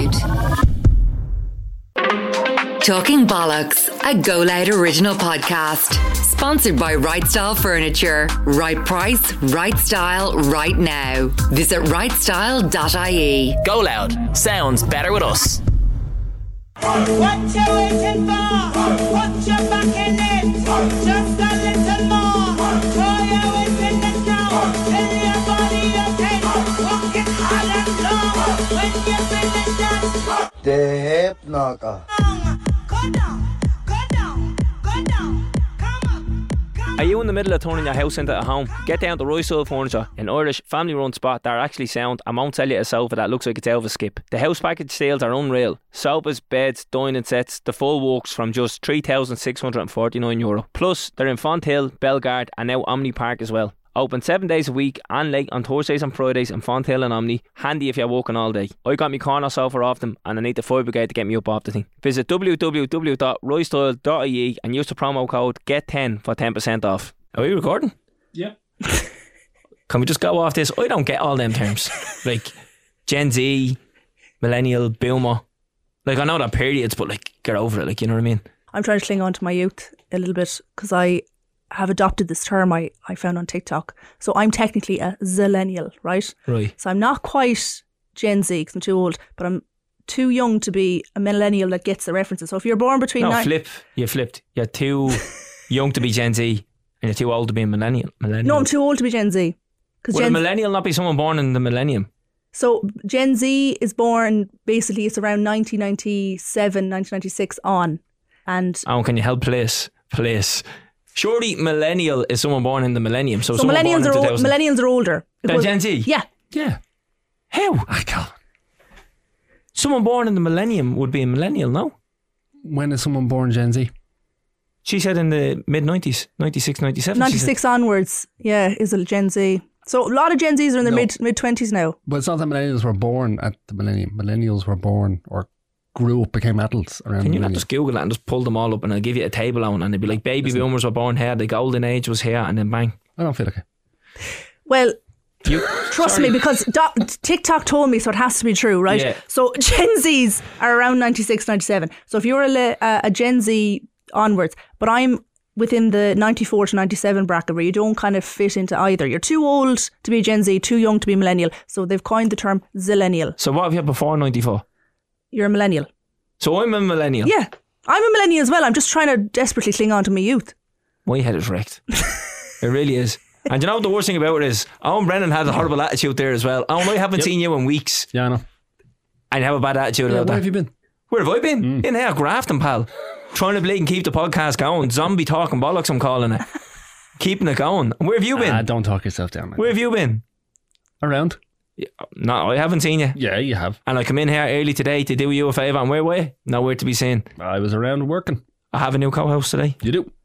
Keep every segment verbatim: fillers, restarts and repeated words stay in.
Loud. Talking Bollocks, a Go Loud original podcast. Sponsored by Right Style Furniture. Right price, right style, right now. Visit right style dot I E. Go Loud. Sounds better with us. What you waiting for? Put your back in it. Just a little more. Throw your weight in the snow. Tell your body okay. Walk it hard and low. When you finish that, the hip knocker. Go down, go down, go down. Come up, come Are you in the middle of turning your house into a home? Get down to Roy Style Furniture, an Irish family-run spot that are actually sound and won't sell you a sofa that looks like it's out of a skip. The house package sales are unreal. Sofas, beds, dining sets, the full works from just three thousand six hundred forty-nine euro. Plus, they're in Fonthill, Bellegarde and now Omni Park as well. Open seven days a week and late on Thursdays and Fridays in Fonthill and Omni. Handy if you're working all day. I got my corner sofa off them and I need the fire brigade to get me up off the thing. Visit w w w dot roy style dot I E and use the promo code get ten for ten percent off. Are we recording? Yeah. Can we just go off this? I don't get all them terms. Like Gen Z, Millennial, Boomer. Like I know they're periods, but like get over it, like, you know what I mean? I'm trying to cling on to my youth a little bit because I have adopted this term I, I found on TikTok. So I'm technically a zillennial, right? Right. So I'm not quite Gen Z because I'm too old, but I'm too young to be a millennial that gets the references. So if you're born between... No, nine- flip. You flipped. You're too young to be Gen Z and you're too old to be a millennial. millennial. No, I'm too old to be Gen Z. Would Gen a millennial not be someone born in the millennium? So Gen Z is born, basically it's around nineteen ninety-seven, nineteen ninety-six on. And Oh, can you help place? Place. Surely millennial is someone born in the millennium. So, so someone millennials born in are two old, thousand. millennials are older. Than Gen Z? Yeah. Yeah. How? I can't. Someone born in the millennium would be a millennial, no? When is someone born Gen Z? She said in the mid nineties, ninety-six, ninety-seven. ninety-six onwards, yeah, is a Gen Z. So a lot of Gen Zs are in their No. mid mid twenties now. But it's not that millennials were born at the millennium. Millennials were born or grew up, became adults around Can the you not millennium. just Google that and just pull them all up and I'll give you a table on and they'll be like baby Listen. boomers were born here, the golden age was here, and then bang. I don't feel okay. Well, You trust sorry. me, because do- TikTok told me, so it has to be true, right? Yeah. So Gen Zs are around ninety-six, ninety-seven. So if you're a, le- uh, a Gen Z onwards, but I'm within the ninety-four to ninety-seven bracket where you don't kind of fit into either. You're too old to be Gen Z, too young to be millennial. So they've coined the term zillennial. So what have you had before ninety-four? You're a millennial. So I'm a millennial. Yeah. I'm a millennial as well. I'm just trying to desperately cling on to my youth. My head is wrecked. It really is. And you know what the worst thing about it is? Owen Brennan had a horrible attitude there as well. Owen, I haven't Yep. seen you in weeks Yeah, I know. and you have a bad attitude Yeah, about where that. have you been? Where have I been? Mm. In here, grafting, pal. Trying to bleed and keep the podcast going. Zombie talking bollocks, I'm calling it. Keeping it going. Where have you been? Ah, don't talk yourself down. Man. Where have you been? Around? Yeah, no, I haven't seen you. Yeah, you have. And I come in here early today to do you a favour. And where were you? Nowhere to be seen. I was around working. I have a new co-host today. You do.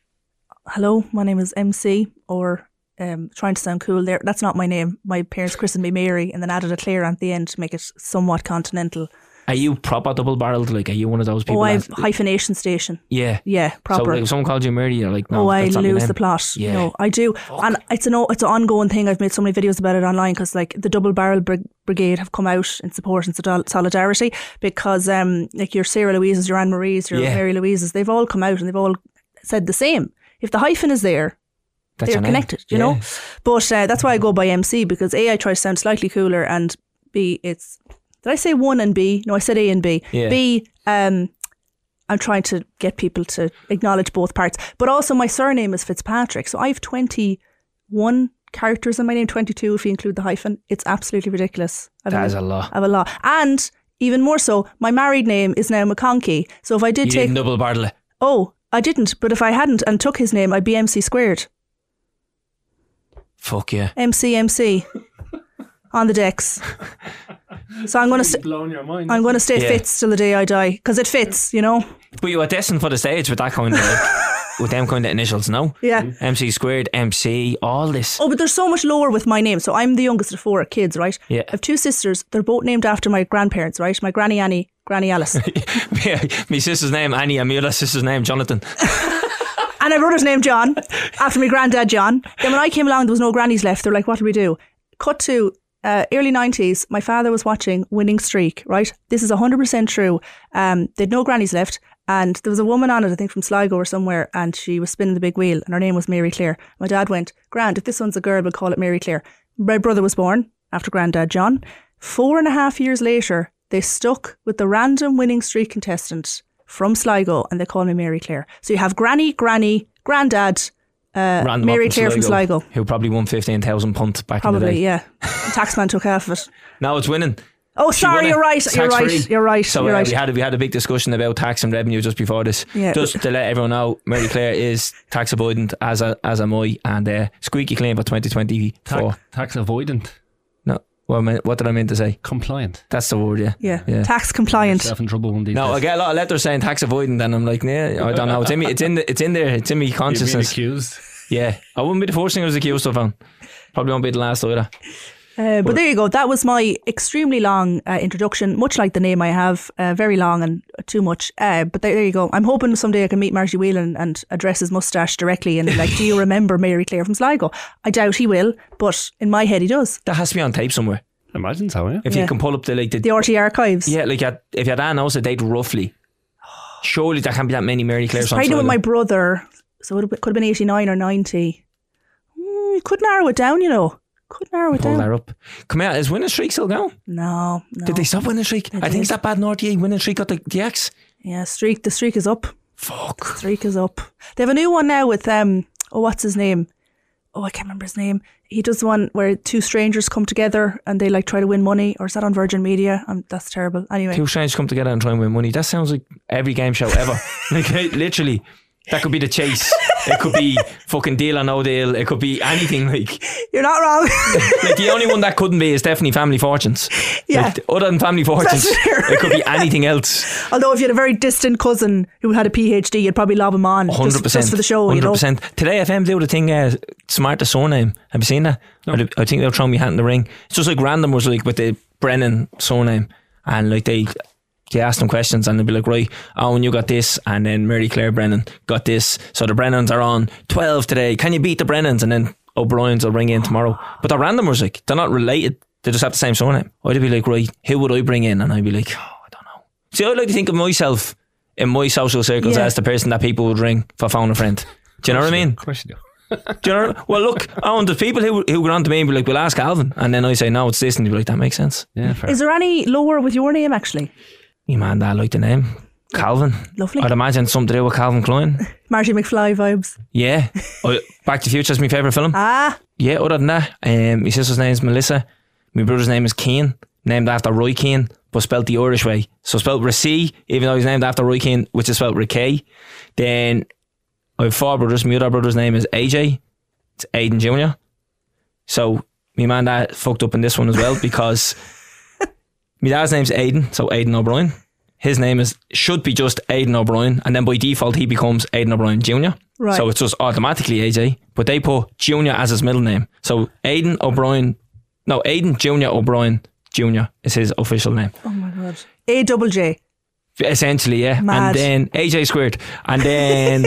Hello, my name is M C, or um, trying to sound cool there. That's not my name. My parents christened me Mary and then added a Claire at the end to make it somewhat continental. Are you proper double-barrelled? Like, are you one of those people? Oh, I've that- hyphenation station. Yeah. Yeah, So proper. like, if someone called you Mary, you're like, no, oh, I that's not my lose name. the plot. Yeah. No, I do. And it's an, it's an ongoing thing. I've made so many videos about it online because like the double barrel brig- brigade have come out in support and sol- solidarity because um, like your Sarah Louise's, your Anne Marie's, your Yeah. Mary Louise's, they've all come out and they've all said the same. If the hyphen is there, That's they're your name. connected, you Yeah. know. But uh, that's why I go by M C because A, I try to sound slightly cooler, and B, it's did I say one and B? No, I said A and B. Yeah. B, um, I'm trying to get people to acknowledge both parts. But also, my surname is Fitzpatrick, so I have twenty-one characters in my name, twenty-two if you include the hyphen. It's absolutely ridiculous. I That have is a lot. I have a lot, and even more so, my married name is now McConkey. So if I did You take, didn't double-barrel it. oh, I didn't. But if I hadn't and took his name, I'd be M C squared. Fuck yeah. M C M C on the decks. So I'm going to st- Blowing your mind. I'm going to stay Yeah. Fitz till the day I die because it fits, you know. But you were destined for the stage with that kind of like, with them kind of initials, no? Yeah. M C squared, M C, all this. Oh, but there's so much lower with my name. So I'm the youngest of four kids, right? Yeah. I have two sisters. They're both named after my grandparents, right? My granny Annie, granny Alice, Yeah, my sister's name Annie and my other sister's name Jonathan. and my brother's name John after my granddad John. Then when I came along, there was no grannies left. They're like, "What do we do?" Cut to uh, early nineties, my father was watching Winning Streak, right? This is one hundred percent true. Um, they'd no grannies left. And there was a woman on it, I think from Sligo or somewhere, and she was spinning the big wheel, and her name was Mary Claire. My dad went, Grand, if this one's a girl, we'll call it Mary Claire. My brother was born after Granddad John. Four and a half years later, they stuck with the random Winning Streak contestant from Sligo, and they call me Mary Claire. So you have Granny, Granny, Granddad, uh, Random Mary up Claire from Sligo. Who probably won fifteen thousand punts back in the day. Probably, yeah. Taxman took half of it. Now it's winning. Oh, She sorry, won it. you're right. You're right. Tax-free. You're right. So you're uh, right. we had a, we had a big discussion about tax and revenue just before this. Yeah. Just to let everyone know, Mary Claire is tax avoidant, as a, as am I, and uh, squeaky clean for twenty twenty-four. Tax, tax avoidant. No, what, am I, what did I mean to say? Compliant. That's the word, yeah. yeah. Yeah. Tax compliant. Yourself in trouble one of these No, I days. get a lot of letters saying tax avoidant, and I'm like, nah, I don't know. It's in me. It's in the, It's in there. It's in me You're being consciousness. accused. Yeah, I wouldn't be the first thing I was accused of. On. Probably won't be the last either. Uh, but there you go. That was my extremely long uh, introduction, much like the name I have, uh, very long and too much. Uh, but there, there you go. I'm hoping someday I can meet Marty Whelan and address his moustache directly and be like, do you remember Mary Claire from Sligo? I doubt he will, but in my head he does. That has to be on tape somewhere. I imagine so, yeah. If Yeah. you can pull up the like the, The R T archives. yeah, like at, if your dad knows the date roughly, surely there can't be that many Mary Claires on Tried it with Sligo. my brother, so it could have been eighty-nine or ninety. Mm, you could narrow it down, you know. Could narrow it Pull down. that up. Come here, is Winning Streak still going? No, no. Did they stop Winning Streak? I think did. it's that bad North Yea. Winning Streak got the, the X. Yeah, streak. The streak is up. Fuck. Streak is up. They have a new one now with um. Oh, what's his name? Oh, I can't remember his name. He does one where two strangers come together and they like try to win money. Or is that on Virgin Media? Um, that's terrible. Anyway, Two strangers come together and try and win money. That sounds like every game show ever. Like eh, literally, that could be The Chase. It could be fucking Deal or No Deal. It could be anything. Like, you're not wrong. like the only one that couldn't be is definitely Family Fortunes. Yeah. Like, other than Family Fortunes, That's fair. it could be anything else. Although if you had a very distant cousin who had a PhD, you'd probably lob him on Hundred just, percent just for the show. Hundred You know. percent. Today F M do the thing. Uh, smartest surname. Have you seen that? No. I, I think they'll throw me hat in the ring. It's just like random was like with the Brennan surname, and like they. They ask them questions and they'll be like, right, Owen, you got this, and then Mary Claire Brennan got this. So the Brennans are on twelve today. Can you beat the Brennans? And then O'Brien's will ring in tomorrow. But they're randomers, like they're not related. They just have the same surname. I'd be like, right, who would I bring in? And I'd be like, oh, I don't know. See, I like to think of myself in my social circles Yeah. as the person that people would ring for phone a friend. Do you know what I mean? Of course you do. Do you know? Well, look, Owen, there's people who who go on to me and be like, "We'll ask Alvin," and then I say, "No, it's this," and you'd be like, "That makes sense." Yeah, fair. Is there any lower with your name actually? You man, that I like the name Calvin. Lovely. I'd imagine something to do with Calvin Klein. Marty McFly vibes. Yeah. I, Back to the Future is my favourite film. Ah, Yeah, other than that, um, my sister's name is Melissa. My brother's name is Keane, named after Roy Keane, but spelt the Irish way. So spelt with a C, even though he's named after Roy Keane, which is spelt with a K. Then I have four brothers. My other brother's name is A J. It's Aidan Junior So my man dad fucked up in this one as well because my dad's name's Aidan, so Aidan O'Brien. His name is should be just Aidan O'Brien, and then by default he becomes Aidan O'Brien Junior Right. So it's just automatically A J, but they put Junior as his middle name. So Aidan O'Brien, no Aidan Junior O'Brien Junior is his official name. oh my god. A double J. Essentially, yeah. Mad. And then A J squared, and then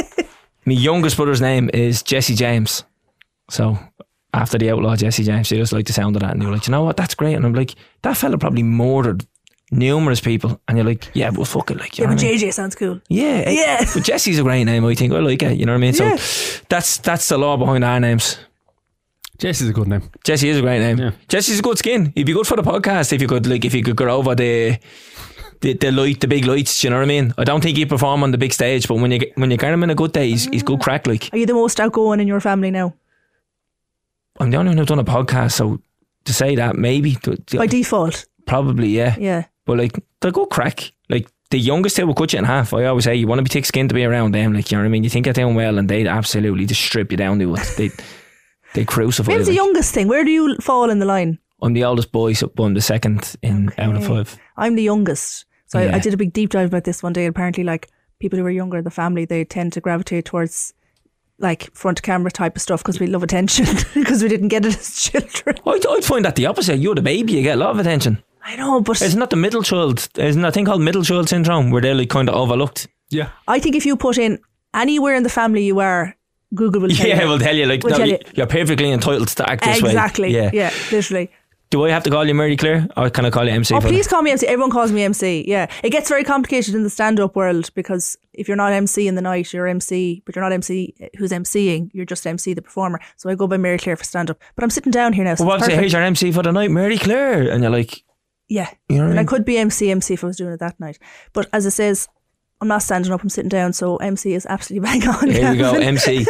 my youngest brother's name is Jesse James. So after the outlaw Jesse James, they just like the sound of that, and they were like, you know what, that's great. And I'm like, that fella probably murdered numerous people, and you're like, yeah, but fuck it, like, you Yeah, know but what I mean? J J sounds cool. Yeah, eh, Yeah. But Jesse's a great name, I think. I like it, you know what I mean? Yeah. So that's that's the law behind our names. Jesse's a good name. Jesse is a great name. Yeah. Jesse's a good skin. He'd be good for the podcast if you could, like, if you could go over the the the light, the big lights. Do you know what I mean? I don't think he'd perform on the big stage, but when you get, when you get him in a good day, he's he's good crack. Like, Are you the most outgoing in your family now? I'm the only one who's done a podcast, so to say that maybe By default. probably yeah. Yeah. But like, they're good crack. Like, the youngest two will cut you in half. I always say you want to be thick skinned to be around them. Like, you know what I mean? You think you're doing well, and they'd absolutely just strip you down to it. They they crucify you. Maybe the like. youngest thing. Where do you fall in the line? I'm the oldest boy, so I'm the second in out of Okay. five. I'm the youngest. So Yeah. I, I did a big deep dive about this one day. Apparently, like, people who are younger in the family, they tend to gravitate towards like front camera type of stuff because we love attention because we didn't get it as children. I'd, I'd find that the opposite. You're the baby, you get a lot of attention. I know, but Isn't that the middle child? Isn't that thing called middle child syndrome where they're like kind of overlooked? Yeah. I think if you put in anywhere in the family you are, Google will tell Yeah, you. we'll tell you like We'll no, tell you- you. you're perfectly entitled to act this way. Exactly. Yeah. Yeah, literally. Do I have to call you Mary Claire or can I call you M C? Oh, for please that? call me M C. Everyone calls me M C. Yeah, it gets very complicated in the stand-up world because if you're not M C in the night, you're M C, but you're not M C who's MCing. You're just M C the performer. So I go by Mary Claire for stand-up. But I'm sitting down here now. So Well, it's obviously, perfect. here's your M C for the night, Mary Claire, and you're like, Yeah, you know what I and I mean? could be M C M C if I was doing it that night. But as it says, I'm not standing up. I'm sitting down. So M C is absolutely bang on. Here we go, Gavin. M C.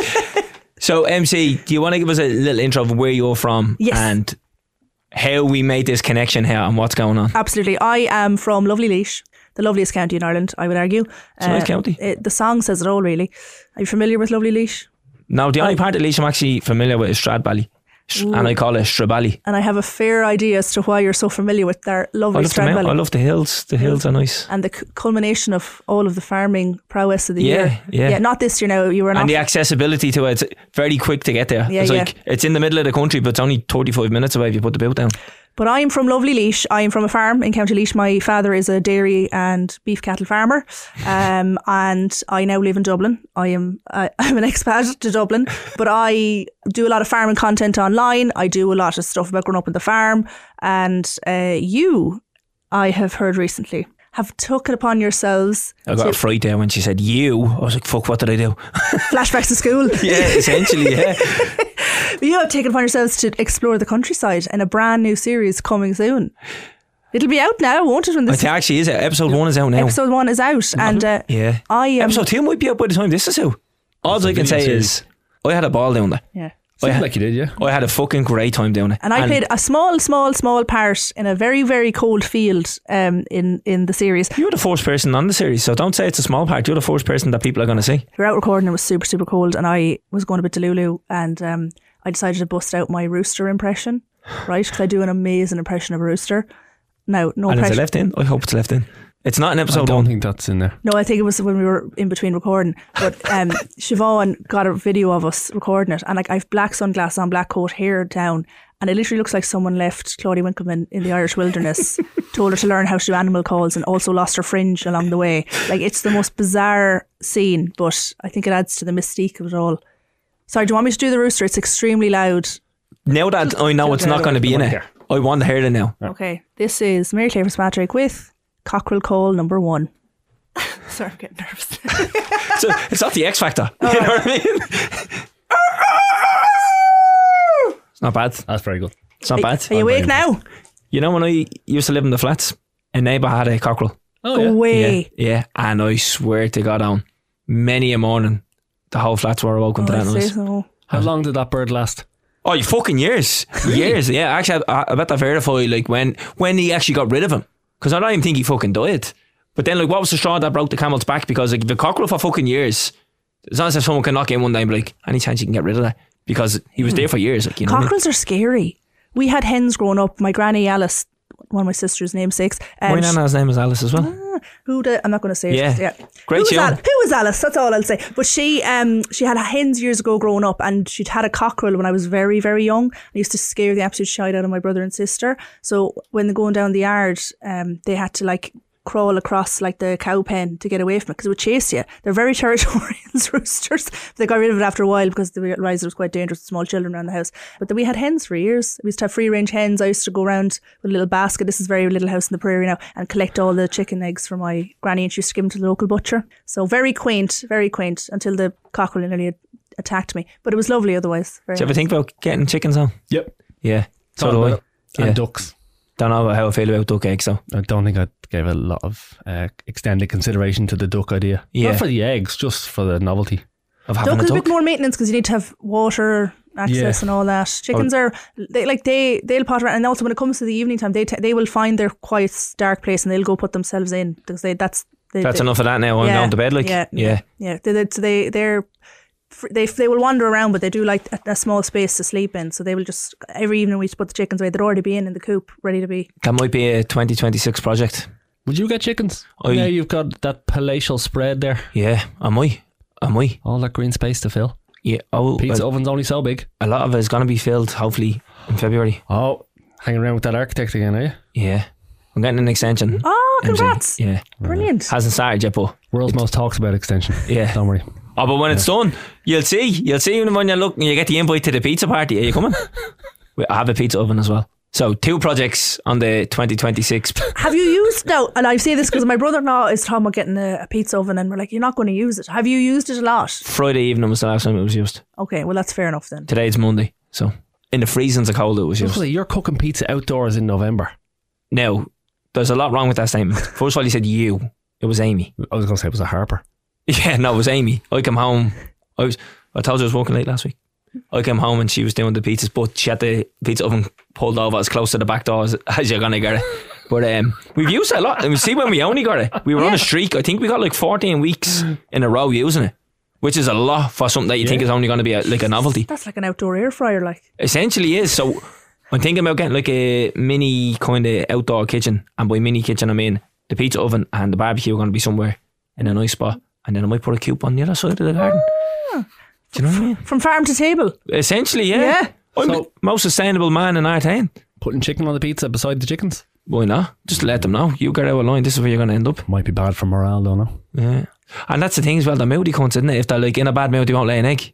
So M C, do you want to give us a little intro of where you're from Yes. and how we made this connection here and what's going on? Absolutely. I am from Lovely Leash, the loveliest county in Ireland, I would argue. It's a nice county. It, the song says it all, really. Are you familiar with Lovely Leash? No, the only part of Laois I'm actually familiar with is Stradbally. Sh- and I call it Strabally. And I have a fair idea as to why you're so familiar with their I lovely love, the mount- I Stradbally. love the hills. The hills are nice. And the c- culmination of all of the farming prowess of the Yeah, year. yeah. Yeah, not this year now. You were not. And the accessibility to it, it's very quick to get there. Yeah, it's yeah. like it's in the middle of the country, but it's only thirty-five minutes away if you put the boat down. But I'm from Lovely Leash. I'm from a farm in County Laois. My father is a dairy and beef cattle farmer, um, and I now live in Dublin. I am uh, I'm an expat to Dublin, but I do a lot of farming content online. I do a lot of stuff about growing up on the farm, and uh, you, I have heard recently, have took it upon yourselves. I got to- a fright there when she said you. I was like, fuck, what did I do? flashbacks to school. Yeah, essentially, yeah. You have taken upon yourselves to explore the countryside in a brand new series coming soon. It'll be out now, won't it? When It this actually is. It. Episode one is out now. episode one is out, and uh, Yeah. I um, Episode two might be out by the time this is out. All It's a I can video say series. is I had a ball down there. yeah. Seems had- like you did, yeah. I had a fucking great time down there. And I played a small, small, small part in a very, very cold field um, in in the series. You're the first person on the series, so don't say it's a small part. You're the first person that people are going to see. We were out recording, it was super, super cold, and I was going a bit delulu, and um, I decided to bust out my rooster impression, right? Because I do an amazing impression of a rooster. Now, no And is pressure. it left in? I hope it's left in. It's not in I episode don't one. think that's in there. No, I think it was when we were in between recording. But um, Siobhan got a video of us recording it, and like I've black sunglasses on, black coat, hair down, and it literally looks like someone left Claudia Winkleman in the Irish wilderness, told her to learn how to do animal calls, and also lost her fringe along the way. Like it's the most bizarre scene, but I think it adds to the mystique of it all. Sorry, do you want me to do the rooster? It's extremely loud. Now that I know it's not going to be in it, I want to hear it now. Okay, this is Mary Claire Fitzpatrick with Cockrell Call number one. Sorry, I'm getting nervous. So it's not the X Factor. You know what I mean? It's not bad. That's very good. It's not bad. Are you awake now? You know when I used to live in the flats, a neighbour had a cockerel. Oh, Go yeah. away. Yeah, yeah. And I swear to God, on many a morning, the whole flats were awoken to Oh, that I say noise. so. How long did that bird last? Oh, you fucking years, years. Yeah, actually, I, I bet I've heard of it, like when when he actually got rid of him, because I don't even think he fucking died. But then, like, what was the straw that broke the camel's back? Because like the cockerel for fucking years, it's not as if someone can knock in one day and be like, any chance you can get rid of that? Because he was there for years. Like, you know what I mean? Cockerels are scary. We had hens growing up. My granny Alice, one of my sister's namesakes. Um, My nana's name is Alice as well. who the, I'm not going to say Yeah. it. Yeah. Great who was, show. Al- who was Alice? That's all I'll say. But she um she had hens years ago growing up, and she'd had a cockerel when I was very, very young. I used to scare the absolute shite out of my brother and sister. So when they're going down the yard, um, they had to like crawl across like the cow pen to get away from it because it would chase you. They're very territorial roosters. They got rid of it after a while because they realised it was quite dangerous with small children around the house. But then we had hens for years. We used to have free range hens. I used to go around with a little basket. This is a very little house in the prairie now, and collect all the chicken eggs for my granny, and she used to give them to the local butcher. So very quaint, very quaint until the cockerel nearly attacked me. But it was lovely otherwise. Very Do you ever nice. think about getting chickens on? Yep. Yeah. So Thought do I. about it. And Yeah. ducks. Don't know how I feel about duck eggs though. I don't think I gave a lot of uh, extended consideration to the duck idea. Yeah. Not for the eggs, just for the novelty. Of having Duck a is a duck. bit more maintenance because you need to have water access Yeah. and all that. Chickens are they like they they'll pot around, and also when it comes to the evening time, they t- they will find their quiet dark place and they'll go put themselves in because they that's they, That's they, enough of that now. I'm yeah, going to bed. Like, yeah, yeah. yeah. They, they, so they they're fr- they they will wander around, but they do like a, a small space to sleep in. So they will just every evening we just put the chickens away. They'd already be in in the coop, ready to be. That might be a twenty twenty-six project. Would you get chickens? I- yeah, you've got that palatial spread there. Yeah, am I? Am I? All that green space to fill. Yeah. Oh, Pizza a, oven's only so big. a lot of it is going to be filled hopefully in February. Oh, hanging around with that architect again, are you? Yeah. I'm getting an extension. Oh, M C. congrats! Yeah. Brilliant. Hasn't started yet, but World's most talks about extension. yeah. Don't worry. Oh, but when it's done, you'll see. You'll see when you look. You get the invite to the pizza party. Are you coming? We- I have a pizza oven as well. So two projects on the twenty twenty-six. Have you used now? And I say this because my brother-in-law is talking about getting a, a pizza oven, and we're like, you're not going to use it. Have you used it a lot? Friday evening was the last time it was used. Okay, well that's fair enough then. Today's Monday, so in the freezing so cold it was used. You're cooking pizza outdoors in November. Now, there's a lot wrong with that statement. First of all, you said you. It was Amy. I was going to say it was a Harper. Yeah, no, it was Amy. I came home. I was. I told you I was working late last week. I came home and she was doing the pizzas, but she had the pizza oven pulled over as close to the back door as, as you're gonna get it. But um, we've used it a lot. And we see when we only got it, we were Yeah. on a streak. I think we got like fourteen weeks in a row using it, which is a lot for something that you Yeah. think is only going to be a, like a novelty. That's like an outdoor air fryer, like. Essentially is. So I'm thinking about getting like a mini kind of outdoor kitchen, and by mini kitchen I mean the pizza oven and the barbecue are going to be somewhere in a nice spot, and then I might put a cube on the other side of the garden. Do you know what I mean? From farm to table. Essentially, yeah. Yeah. I'm So- the most sustainable man in our town. Putting chicken on the pizza beside the chickens. Why not? Just let them know. You get out of line, this is where you're going to end up. Might be bad for morale though, no? Yeah. And that's the thing as well, they're moody cunts, isn't it? If they're like in a bad mood, they won't lay an egg.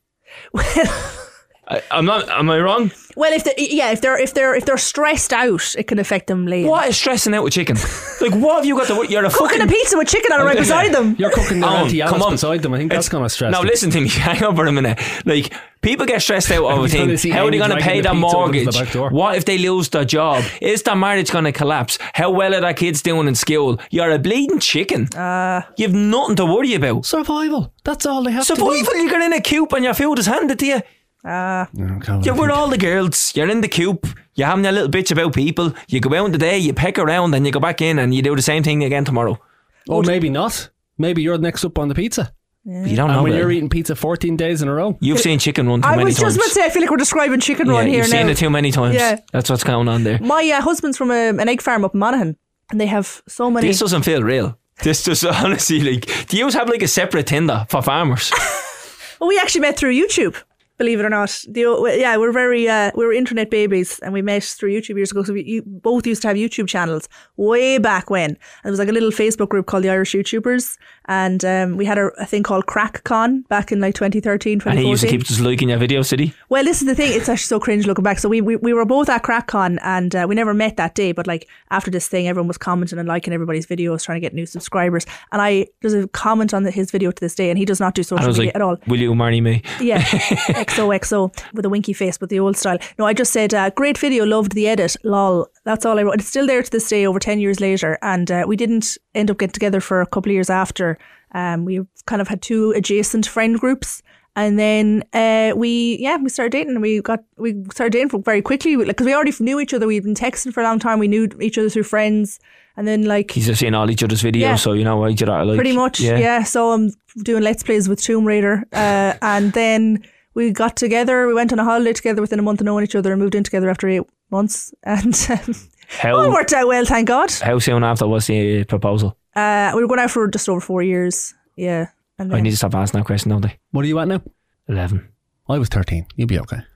I, I'm not, am I wrong? Well, if they yeah, if they're if they're if they're stressed out, it can affect them laying. What is stressing out with chicken? Like, what have you got to, you're a Cooking fucking... a pizza with chicken on it right beside them. You're cooking the Oh, Auntie come Alice on. beside them. I think that's It's- going to stress Now them. listen to me, hang on for a minute. Like, people get stressed out over You're gonna things. see How are they Amy going to dragging pay the their pizza over to the mortgage? back door. What if they lose their job? Is their marriage going to collapse? How well are their kids doing in school? You're a bleeding chicken. Uh, You've nothing to worry about. Survival. That's all they have to Survival, you get in a coop and your food is handed to you. Uh, do. Okay, You're with all the girls. You're in the coop. You're having a little bitch about people. You go out in the day, you peck around, and you go back in and you do the same thing again tomorrow. Or maybe not. Maybe you're next up on the pizza. You don't know And when that. you're eating pizza fourteen days in a row. You've seen chicken run too I many was times. just about to say, I feel like we're describing chicken yeah, run here you've now. seen it too many times. Yeah. That's what's going on there. My uh, husband's from a, an egg farm up in Monaghan, and they have so many. This doesn't feel real. This just honestly, like, do you have like a separate Tinder for farmers? Well, we actually met through YouTube. Believe it or not, the, yeah, we're very uh, we were internet babies, and we met through YouTube years ago. So we you, both used to have YouTube channels way back when. And there was like a little Facebook group called the Irish YouTubers, and um, we had a, a thing called CrackCon back in like twenty thirteen, twenty fourteen. And he used to keep just liking your videos, did he? Well, this is the thing. It's actually so cringe looking back. So we we, we were both at CrackCon, and uh, we never met that day. But like after this thing, everyone was commenting and liking everybody's videos, trying to get new subscribers. And I there's a comment on the, his video to this day, and he does not do And I social was media like, at all. will you marry me? Yeah, X O X O with a winky face, but the old style. No, I just said, uh, great video, loved the edit, lol. That's all I wrote. It's still there to this day, over ten years later. And uh, we didn't end up getting together for a couple of years after. Um, we kind of had two adjacent friend groups. And then uh, we, yeah, we started dating. And we got we started dating very quickly because we already knew each other. We'd been texting for a long time. We knew each other through friends. And then like He's just seeing all each other's videos, Yeah. so you know each other like. pretty much, yeah. So I'm doing Let's Plays with Tomb Raider. Uh, and then we got together. We went on a holiday together within a month of knowing each other, and moved in together after eight months. And um, How it worked out well, thank God. how soon after was the proposal? Uh, we were going out for just over four years. Yeah. And I then, need to stop asking that question, don't I? What are you at now? Eleven. I was thirteen. You'll be okay.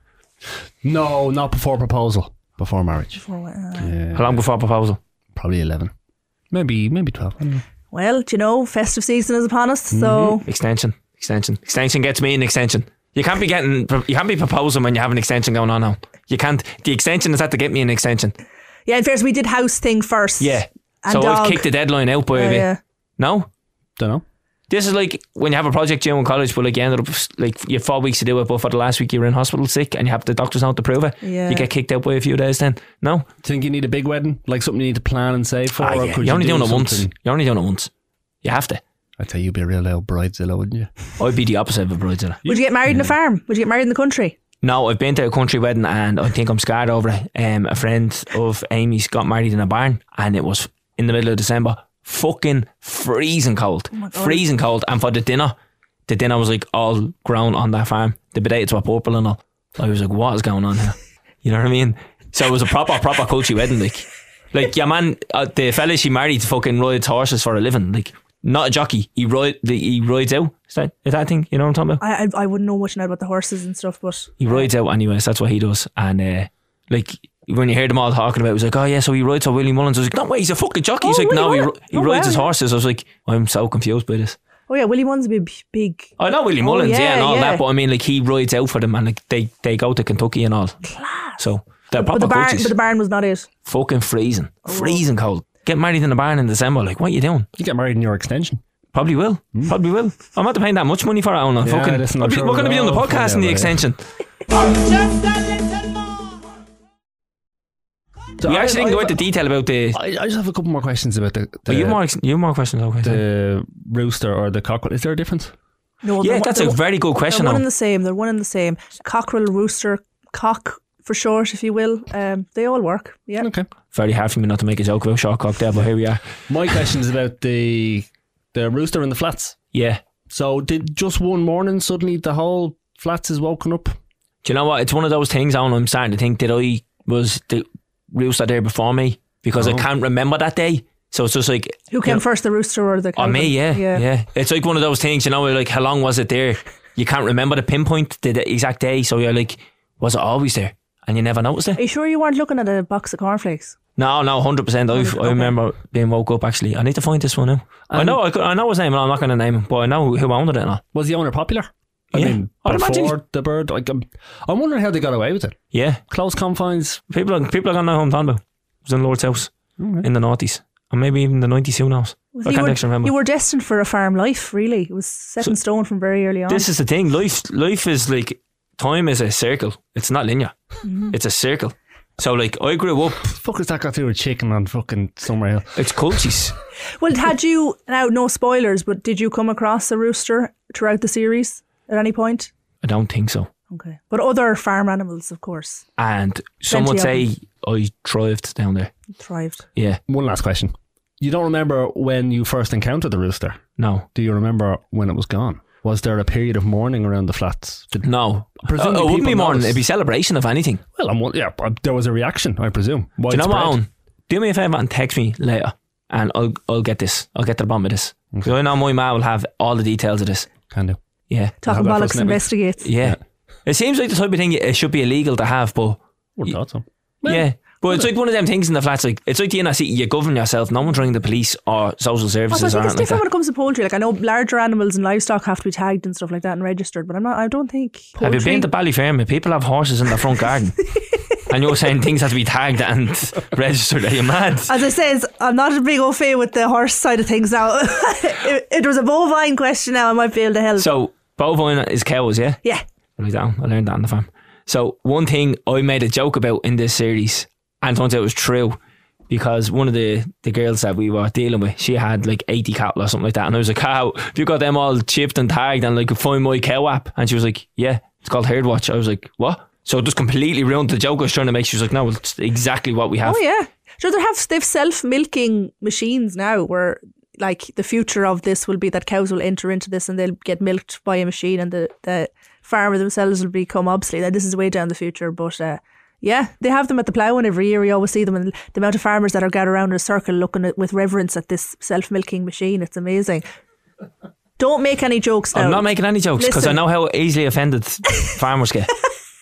No, not before proposal. Before marriage. Yeah, How long before proposal? probably eleven. Maybe maybe twelve. I don't know. well, do you know, festive season is upon us. So Extension, extension, extension gets me an extension. You can't be getting, you can't be proposing when you have an extension going on now. You can't. The extension is that to get me an extension. yeah, in fairness, we did house thing first. Yeah. And so dog. I've kicked the deadline out by Uh, a bit. yeah. No. Don't know. This is like when you have a project due in college, but like you ended up like you have four weeks to do it, but for the last week you're in hospital sick and you have the doctor's note to prove it. Yeah. You get kicked out by a few days. Then no. Do you think you need a big wedding? Like something you need to plan and save for? Ah, or yeah. could You're only you do doing it once. something- You're only doing it once. You have to. I'd say you'd be a real old bridezilla, wouldn't you? I'd be the opposite of a bridezilla. Would you get married in a farm? Would you get married in the country? No, I've been to a country wedding and I think I'm scared over it. Um, a friend of Amy's got married in a barn and it was in the middle of December. Fucking freezing cold. freezing cold. And for the dinner, the dinner was like all grown on that farm. The potatoes were purple and all. I was like, what is going on here? You know what I mean? So it was a proper, proper culture wedding. Like, like your man, uh, the fella she married fucking rides horses for a living. Like, not a jockey. He ride, he rides out. Is that, is that a thing? You know what I'm talking about? I I, I wouldn't know much now about the horses and stuff, but He rides out anyways, that's what he does. And uh, like when you hear them all talking about it, it was like, oh yeah, so he rides for Willie Mullins. I was like, no way, he's a fucking jockey. He's Oh, like, no, Willie he, Mullins. ri- he Oh, rides wow, his yeah. horses. I was like, I'm so confused by this. oh yeah, Willie Mullins would be big. I know Willie Oh, Mullins, yeah, yeah, and all yeah. that, but I mean, like he rides out for them and like they, they go to Kentucky and all. So They're proper But the barn, coaches. but the barn was not it. Fucking freezing. Freezing cold. Get married in the barn in December. Like, what are you doing? You get married in your extension. Probably will. Probably will. I'm not paying that much money for it. I'm not Yeah, fucking. listen, I'm I'll be- sure we're going to be we'll doing the all podcast find in the out, extension. Just a little more. We actually didn't go into detail about the. I, I just have a couple more questions about the, the, Oh, you have more. You have more questions. Okay. sorry. the rooster or the cockerel. Is there a difference? No, Yeah, they're- that's they're- a very good question. They're one Now. and the same. They're one and the same. Cockerel, rooster, cock for short, if you will. Um, they all work. Yeah. Okay. Very hard for me not to make a joke about short cock there, but here we are. My question is about the the rooster in the flats. Yeah. So did just one morning suddenly the whole flats is woken up? Do you know what? It's one of those things. Alan, I'm starting to think that I was the rooster there before me because Oh. I can't remember that day. So it's just like Who came you know, first, the rooster or the cow? Oh, me, yeah, yeah, It's like one of those things, you know, like how long was it there? You can't remember the pinpoint, the, the exact day. So you're like, was it always there? And you never noticed Are it? you sure you weren't looking at a box of cornflakes? No, no, one hundred percent. I've, I remember being woke up actually. I need to find this one now. I know I, could- I know his name and I'm not going to name him, but I know who owned it and all. Was the owner popular? I Yeah. mean, I'd imagine before the bird, like, I'm, I'm wondering how they got away with it. Yeah. Close confines. People, are- people are going to know who I'm talking about. It was in Lord's house in the noughties. And maybe even the nineties, who knows? I you, can't were, actually remember. you were destined for a farm life, really. It was set in stone from very early on. This is the thing. Life, life is like time is a circle. It's not linear. Mm-hmm. It's a circle. So like I grew up. Fuck has that got to do with chicken on fucking Summer Hill? It's cultures. Well, had you, now no spoilers, but did you come across a rooster throughout the series at any point? I don't think so. Okay. But other farm animals, of course, And some would Plenty say I thrived down there. thrived. Yeah. One last question. You don't remember when you first encountered the rooster? No. Do you remember when it was gone? Was there a period of mourning around the flats? Did, No. Presumably Uh, it wouldn't be people more. noticed. It'd be celebration of anything. well, I'm, yeah, but there was a reaction, I presume. Do you know what, Widespread. Owen? Do me a favour and text me later, and I'll I'll get this. I'll get to the bottom of this. Because I know my ma will have all the details of this. Can do. Yeah. Talking have that bollocks first name. investigates. Yeah. It seems like the type of thing it should be illegal to have, but Would have thought so. yeah. But it's like one of them things in the flats. Like it's like the N S C. You govern yourself. No one's ringing the police or social Also, I services think or it's anything like different when that. it comes to poultry. Like I know larger animals and livestock have to be tagged and stuff like that and registered, but I'm not. I don't think poultry. Have you been to Ballyfermot? People have horses in their front garden, and you're saying things have to be tagged and registered. Are you mad? As I says, I'm not a big au fait with the horse side of things now. if it was a bovine question now, I might be able to help. So bovine is cows, yeah. yeah. Right down. I learned that on the farm. So one thing I made a joke about in this series, and turns out it was true, because one of the, the girls that we were dealing with, she had like eighty cattle or something like that, and I was like, "How have you got them all chipped and tagged and like Find My Cow app?" And she was like, "Yeah, it's called Herdwatch." I was like, "What?" So it just completely ruined the joke I was trying to make. She was like, "No, it's exactly what we have." Oh yeah. Sure, they have they've self milking machines now where like the future of this will be that cows will enter into this and they'll get milked by a machine and the, the farmer themselves will become obsolete. Now, this is way down the future, but uh, yeah, they have them at the ploughing every year. We always see them, and the amount of farmers that are gathered around in a circle looking at, with reverence at this self milking machine. It's amazing. Don't make any jokes now. I'm not making any jokes because I Listen. know how easily offended farmers get.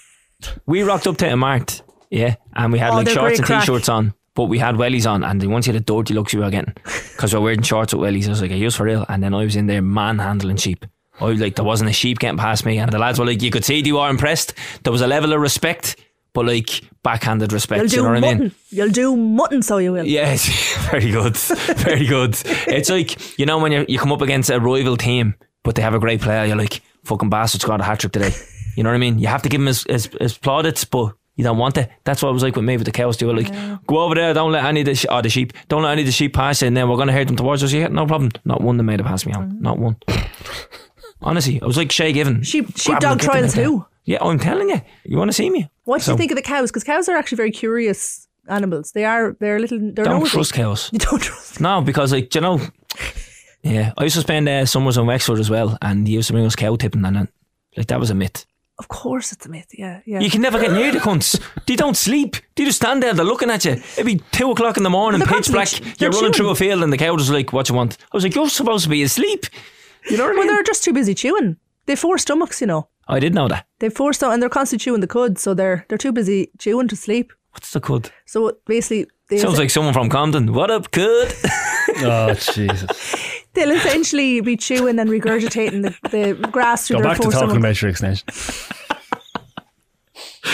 We rocked up to a mart, yeah, and we had Oh, like they're shorts great and crack. t-shirts on, but we had wellies on, and they wanted the dirty looks we were getting because we were wearing shorts with wellies. I was like, "Are you for real?" And then I was in there manhandling sheep. I was like, there wasn't a sheep getting past me, and the lads were like, you could see they were impressed. There was a level of respect, but like backhanded respect. You'll you do know what mutton. I mean? You'll do mutton, so you will. Yes, very good, very good. It's like, you know when you you come up against a rival team, but they have a great player, you're like, fucking bastards got a hat trick today. You know what I mean? You have to give him his, his, his plaudits, but you don't want it. That's what it was like with me with the cows. They were like, yeah. Go over there, don't let any of the, sh- oh, the sheep, don't let any of the sheep pass you, and then we're going to herd them towards us. Yeah, no problem. Not one that made it pass me on. Mm. Not one. Honestly, I was like Shay Given. Sheep, sheepdog trials who? Yeah, I'm telling you. You want to see me? What do so, you think of the cows? Because cows are actually very curious animals. They are, they're a little, they're Don't nosy. trust cows. You don't trust No, because like, you know, yeah, I used to spend uh, summers in Wexford as well, and he used to bring us cow tipping, and then, like, that was a myth. Of course it's a myth, yeah, yeah. You can never get near the cunts. They don't sleep. They just stand there, they're looking at you. It'd be two o'clock in the morning, Well, they're pitch black, constantly- you're they're running through chewing. a field and the cow was like, what you want? I was like, you're supposed to be asleep. You know what I Well, mean? they're just too busy chewing. They have four stomachs, you know. I did know that. They've four stomachs and they're constantly chewing the cud, so they're they're too busy chewing to sleep. What's the cud? So basically, they Sounds like someone from Compton. What up, cud? Oh, Jesus. they'll essentially be chewing and regurgitating the, the grass through Go their back to four talking stomachs. about your extension.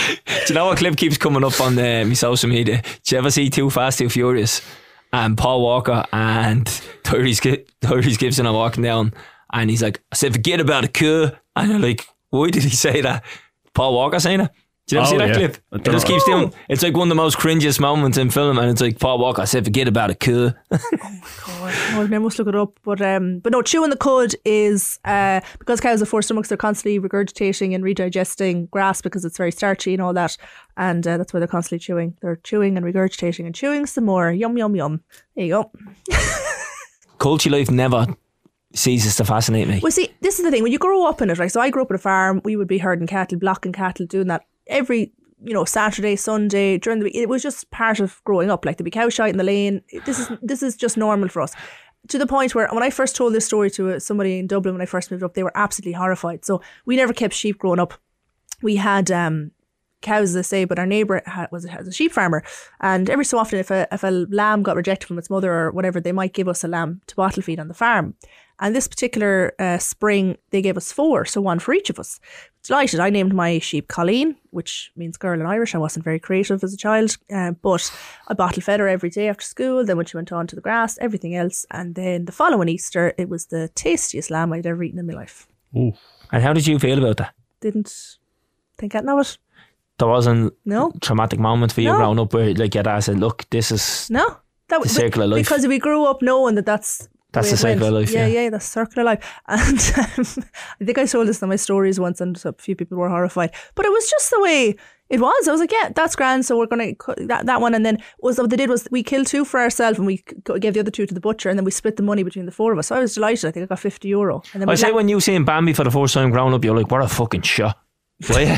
you know what clip keeps coming up on uh, my social media? Do you ever see Too Fast, Too Furious? And Paul Walker and Tyrese, Tyrese Gibson are walking down, and he's like, I said, forget about a coup. And you're like, why did he say that? Paul Walker saying it? Did you ever Oh, see that yeah. clip? It just keeps doing. It's like one of the most cringiest moments in film, and it's like Paul Walker, I said, forget about a coup. Oh, I must look it up. But um, but no, chewing the cud is uh, because cows have four stomachs, they're constantly regurgitating and redigesting grass because it's very starchy and all that, and uh, that's why they're constantly chewing. They're chewing and regurgitating and chewing some more. Yum yum yum. There you go. Culture life never ceases to fascinate me. Well, see, this is the thing. When you grow up in it, right? So I grew up on a farm. We would be herding cattle, blocking cattle, doing that every, you know, Saturday, Sunday, during the week. It was just part of growing up. Like, there'd be cow shite in the lane. This is this is just normal for us. To the point where when I first told this story to somebody in Dublin when I first moved up, they were absolutely horrified. So we never kept sheep growing up. We had um, cows, as I say, but our neighbour had, was, was a sheep farmer. And every so often, if a, if a lamb got rejected from its mother or whatever, they might give us a lamb to bottle feed on the farm. And this particular uh, spring, they gave us four, so one for each of us. Delighted. I named my sheep Colleen, which means girl in Irish. I wasn't very creative as a child, uh, but I bottle fed her every day after school. Then when she went on to the grass, everything else. And then the following Easter, it was the tastiest lamb I'd ever eaten in my life. Ooh. And how did you feel about that? Didn't think I'd know it. There wasn't No. a traumatic moment for you No. growing up where like your dad said, look, this is No. That The was circle of life. Because we grew up knowing that that's That's way the it went. circle of life, Yeah, yeah. yeah, that's the circle of life. And um, I think I told this in my stories once, and a few people were horrified. But it was just the way it was. I was like, yeah, that's grand. So we're going to that that one. And then was what they did was we killed two for ourselves, and we c- gave the other two to the butcher, and then we split the money between the four of us. So I was delighted. I think I got fifty euro. And then I we say la- when you seen Bambi for the first time growing up, you're like, what a fucking shot. Why?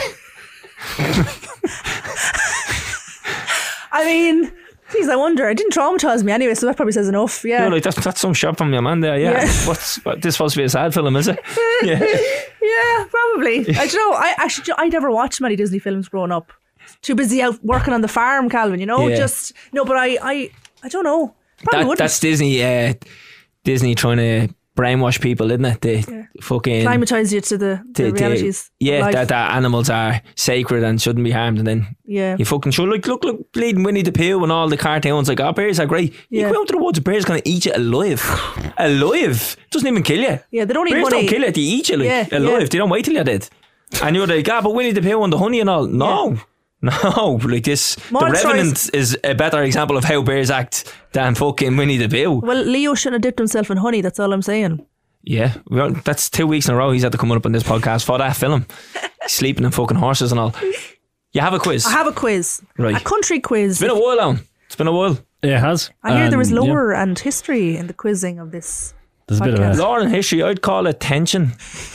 I mean, geez, I wonder. It didn't traumatise me anyway, so that probably says enough. Yeah. You're like, that's, that's some shot from your man there, yeah. Yeah. What's what, this supposed to be a sad film, is it? Yeah. Yeah, probably. I don't know. I actually, I never watched many Disney films growing up. Too busy out working on the farm, Calvin. You know, Yeah. just no. But I, I, I don't know. Probably That, wouldn't. that's Disney. Uh, Disney trying to brainwash people, isn't it? They fucking Climatise you to the, the to- to- realities. of yeah, life. that, that animals are sacred and shouldn't be harmed, and then Yeah. you fucking show like look look bleeding Winnie the Pooh and all the cartoons like, oh, bears are great. You Yeah. go out to the woods, a bear's gonna eat you alive, alive. Doesn't even kill you. Yeah, they don't eat Bears honey. don't kill you; they eat you like Yeah, alive. yeah. They don't wait till you're dead. And you're like, ah, but Winnie the Pooh and the honey and all. No. No, like this, More the Revenant stories. is a better example of how bears act than fucking Winnie the Pooh. Well, Leo shouldn't have dipped himself in honey. That's all I'm saying. Yeah, well, that's two weeks in a row he's had to come up on this podcast for that film. Sleeping in fucking horses and all. You have a quiz. I have a quiz, Right. a country quiz. It's been a while, Alan. It's been a while. It has. I hear there is And, yeah, lore and history in the quizzing of this. There's a bit of podcast. a Law and history, I'd call it tension.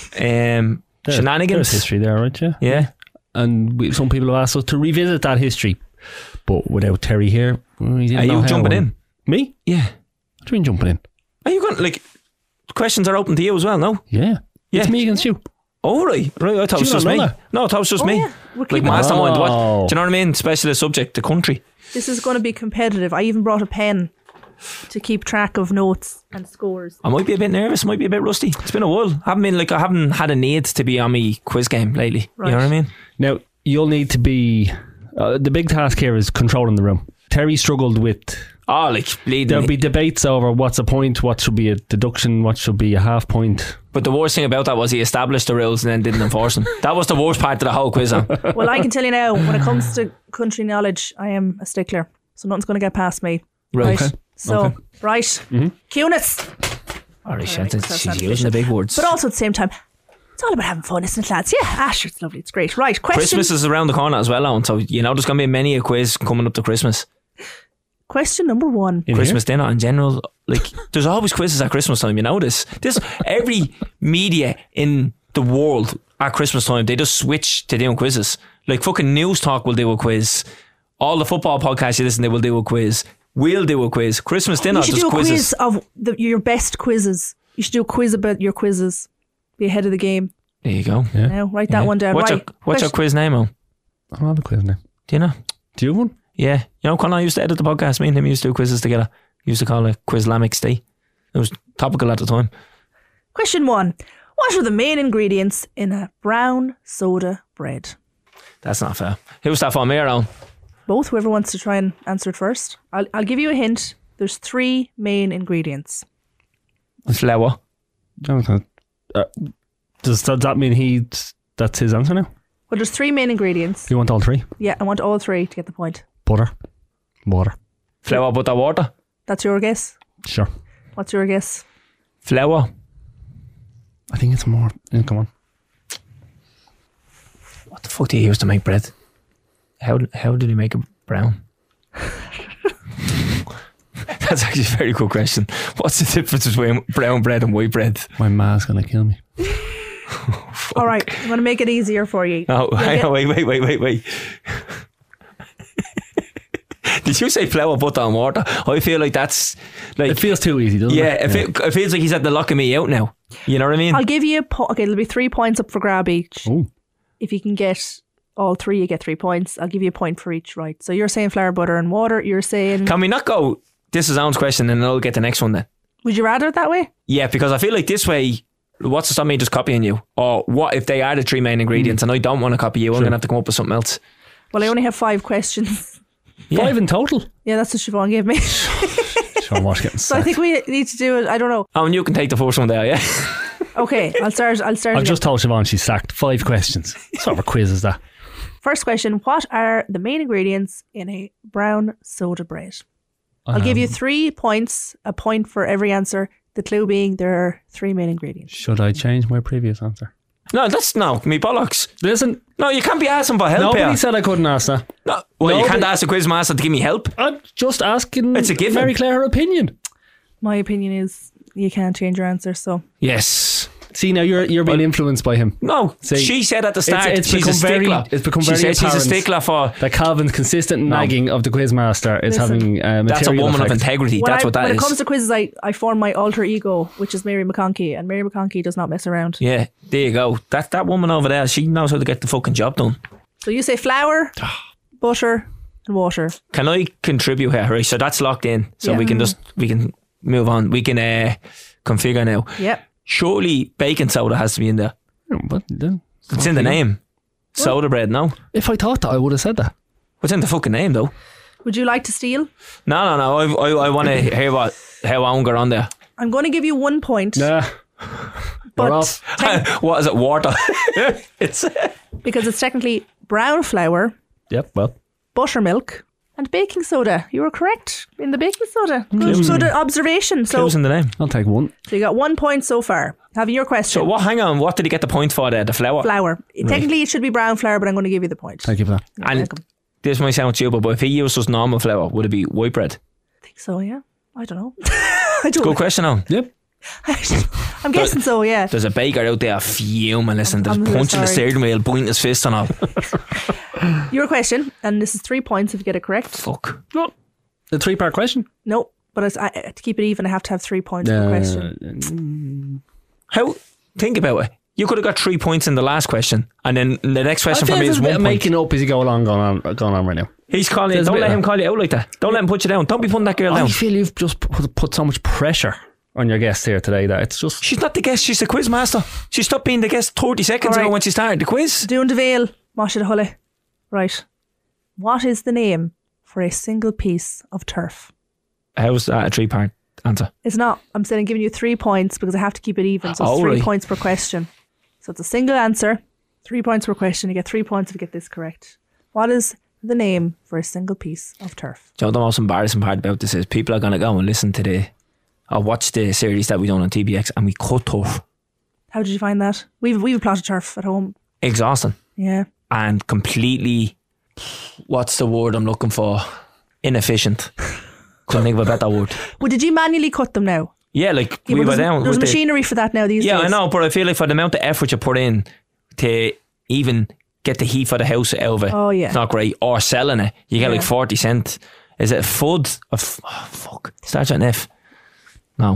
Um, there- shenanigans. There's history there, right? Yeah. Yeah. And we, some people have asked us to revisit that history, but without Terry here, well, he didn't Are know you how. jumping in? Me? Yeah. What do you mean jumping in? Are you going to, like, questions are open to you as well, no? Yeah. Yeah. It's me against you. Oh, right. Right, I thought it was Do you just not me. know that? No, I thought it was just Oh, me. yeah. We're Like keeping- mastermind. What? Oh. Do you know what I mean? Specialist subject, the country. This is going to be competitive. I even brought a pen to keep track of notes and scores. I might be a bit nervous, might be a bit rusty. It's been a while. I haven't been, like, I haven't had a need to be on me quiz game lately. Right. You know what I mean? Now, you'll need to be. Uh, the big task here is controlling the room. Terry struggled with. Oh, like, bleeding. There'll be debates over what's a point, what should be a deduction, what should be a half point. But the worst thing about that was he established the rules and then didn't enforce them. That was the worst part of the whole quiz. On. Well, I can tell you now, when it comes to country knowledge, I am a stickler. So nothing's going to get past me. Right. Okay. So, Okay. right. Mm-hmm. Cunits. All right, Alright, she's, that's she's not using the big words. But also at the same time, it's all about having fun, isn't it, lads? Yeah, ah, sure, it's lovely. It's great. Right, question. Christmas is around the corner as well, Alan. So, you know, there's going to be many a quiz coming up to Christmas. Question number one. In Christmas dinner in general. Like, there's always quizzes at Christmas time. You know this. This every media in the world at Christmas time, they just switch to doing quizzes. Like fucking News Talk will do a quiz. All the football podcasts you listen to will do a quiz. We'll do a quiz. Christmas dinner, You should just do a quizzes. quiz of the, your best quizzes. You should do a quiz about your quizzes. Be ahead of the game. There you go. Yeah. Now, write that Yeah. one down. What's, right. your, what's your Question- quiz name, Al? I don't have a quiz now. Do you know? Do you have one? Yeah. You know, Conor used to edit the podcast. Me and him used to do quizzes together. He used to call it Quizlamics Day. It was topical at the time. Question one. What are the main ingredients in a brown soda bread? That's not fair. Who's that for, me or Owen? Both, whoever wants to try and answer it first. I'll, I'll give you a hint. There's three main ingredients. Flour. Jonathan, uh, does, does that mean he? That's his answer now? Well, there's three main ingredients. You want all three? Yeah, I want all three to get the point. Butter, water. Flour, butter, water. That's your guess? Sure. What's your guess? Flour. I think it's more. Yeah, come on. What the fuck do you use to make bread? How how did he make it brown? That's actually a very good question. What's the difference between brown bread and white bread? My ma's gonna kill me. All right, I'm going to make it easier for you. Oh, You'll hang get- on, wait, wait, wait, wait, wait. Did you say flour, butter and water? I feel like that's like It feels too easy, doesn't yeah, it? it, fe- it feels like he's at the locking me out now. You know what I mean? I'll give you a po- okay. There'll be three points up for grab each. Oh, If you can get all three, you get three points. I'll give you a point for each. Right. So you're saying flour, butter, and water. You're saying. Can we not go? This is Alan's question, and I'll get the next one then. Would you rather it that way? Yeah, because I feel like this way, what's to stop me just copying you? Or what if they are the three main ingredients and I don't want to copy you? I'm going to have to come up with something else. Well, I only have five questions. Yeah. five in total. Yeah, that's what Siobhan gave me. Sean Walsh getting So I sacked. think we need to do it. I don't know. Oh, and you can take the first one there, yeah? Okay, I'll start. I'll start. I've again. just told Siobhan she's sacked. Five questions. What sort of a quiz is that? First question: what are the main ingredients in a brown soda bread? I'll give you Um, three points, a point for every answer. The clue being there are three main ingredients. Should I change my previous answer? No, that's no, me bollocks. Listen, No, you can't be asking for help nobody here. said I couldn't ask that. No, well, you Nobody- can't ask the quiz master to give me help. I'm just asking. It's a given. Very clear her opinion. My opinion is you can't change your answer. So Yes. See, now you're you're being influenced by him. No, See, she said at the start it's she's become a very- stickler. it's become she very said she's a apparent stickler for. That Calvin's consistent nagging of the quizmaster is Listen, having uh, material That's a woman effect. of integrity. when, That's I, what that when is. it comes to quizzes, I, I form my alter ego, which is Mary McConkey, and Mary McConkey does not mess around. Yeah, there you go. That that woman over there, she knows how to get the fucking job done. So you say flour, butter, and water. Can I contribute here? Right, so that's locked in. So Yeah. we can just we can move on. We can uh, configure now. Yep. Surely baking soda has to be in there. But then, It's in the name. Soda bread, no? if I thought that, I would have said that. What's in the fucking name though? Would you like to steal? No, no, no. I I, I want to hear what how Owen got on there. I'm going to give you one point, Nah. but we're off. What is it? Water. It's because it's technically brown flour, Yep. Well, buttermilk, and baking soda. You were correct in the baking soda. Good, good observation. So, clues in the name. I'll take one. so you got one point so far. Having your question. So what? Hang on. What did he get the point for there? The flour. Flour. Technically, it should be brown flour, but I'm going to give you the point. Thank you for that. You're And welcome. this might sound stupid, but if he used just normal flour, would it be white bread? I think so, yeah. I don't know. I don't Good question, Owen. Yep. I'm guessing so, yeah. There's a baker out there fuming, listen, there's I'm really punching the sorry. steering wheel, pointing his fist and all. Your question, and this is three points if you get it correct. Fuck. Well, the three part question. No, but it's, I, to keep it even, I have to have three points per question. How? Think about it. You could have got three points in the last question, and then the next I question feel for me there's is a bit one of point. making up as you go along going on, going on right now. He's calling you. There's a Don't bit let of- him call you out like that. Don't let him put you down. Don't be putting that girl I down. feel you've just put, put so much pressure on your guest here today that it's just. She's not the guest, she's the quiz master. She stopped being the guest thirty seconds All right. ago when she started the quiz. Doing the veil, Masha Hulle. Right. What is the name for a single piece of turf? How's that a three part answer? It's not. I'm saying I'm giving you three points because I have to keep it even. So it's Oh, three right. points per question. So it's a single answer, three points per question. You get three points if you get this correct. What is the name for a single piece of turf? Do you know the most embarrassing part about this is people are going to go and listen to the or watch the series that we done on T B X and we cut turf. How did you find that? We've we've a plot of turf at home. Exhausting. Yeah. And completely, what's the word I'm looking for? Inefficient. Couldn't think of a better word. Well, did you manually cut them now? Yeah, like Yeah, we but were there's, down. There's with the- machinery for that now these Yeah, days. I know, but I feel like for the amount of effort you put in to even get the heat for the house out of it, Oh, yeah. it's not great. Or selling it, you get like Yeah. forty cent. Is it a fud? A f- oh, fuck. Starts with an F. No.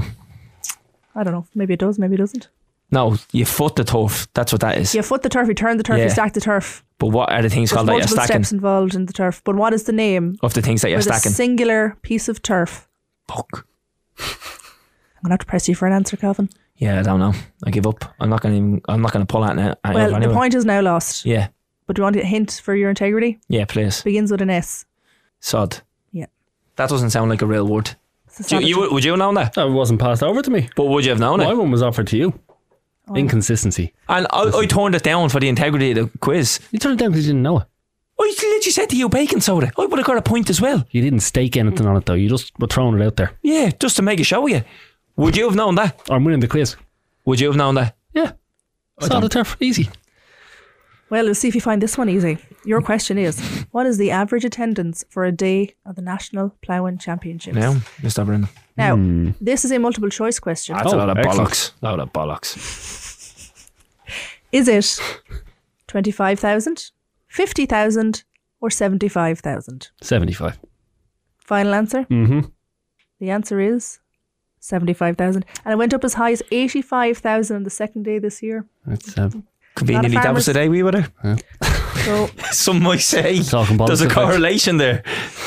I don't know. Maybe it does, maybe it doesn't. No, you foot the turf. That's what that is. You foot the turf, you turn the turf, Yeah. you stack the turf. But what are the things There's called that you're multiple stacking? steps involved in the turf. But what is the name Of the things that you're for the stacking? singular piece of turf? Fuck. I'm gonna have to press you for an answer, Calvin. Yeah, I don't know. I give up. I'm not gonna even. I'm not gonna pull out now. Well, the point is now lost. Yeah. But do you want a hint for your integrity? Yeah, please. Begins with an S. Sod. Yeah. That doesn't sound like a real word. It's a Do you, solid- you, would you have known that? That wasn't passed over to me. But would you have known My it? one was offered to you. Oh. Inconsistency. And I, I turned it down for the integrity of the quiz. You turned it down because you didn't know it. I literally said to you baking soda. I would have got a point as well. You didn't stake anything on it though. You just were throwing it out there. Yeah, just to make a show of you. Would you have known that? I'm winning the quiz. Would you have known that? Yeah. I saw the turf. Easy. Well, we'll see if you find this one easy. Your question is, what is the average attendance for a day of the National Ploughing Championships? No, Mister Brendan. Now, this is a multiple choice question. That's Oh, a lot of excellent. bollocks. Load of bollocks. Is it twenty-five thousand, fifty thousand, or seventy-five thousand? seventy-five. Final answer? Mm-hmm. The answer is seventy-five thousand. And it went up as high as eighty-five thousand on the second day this year. That's uh, Conveniently, that was farmers. the day we were there. So, Some might say Talking bollocks there's a effect. correlation there.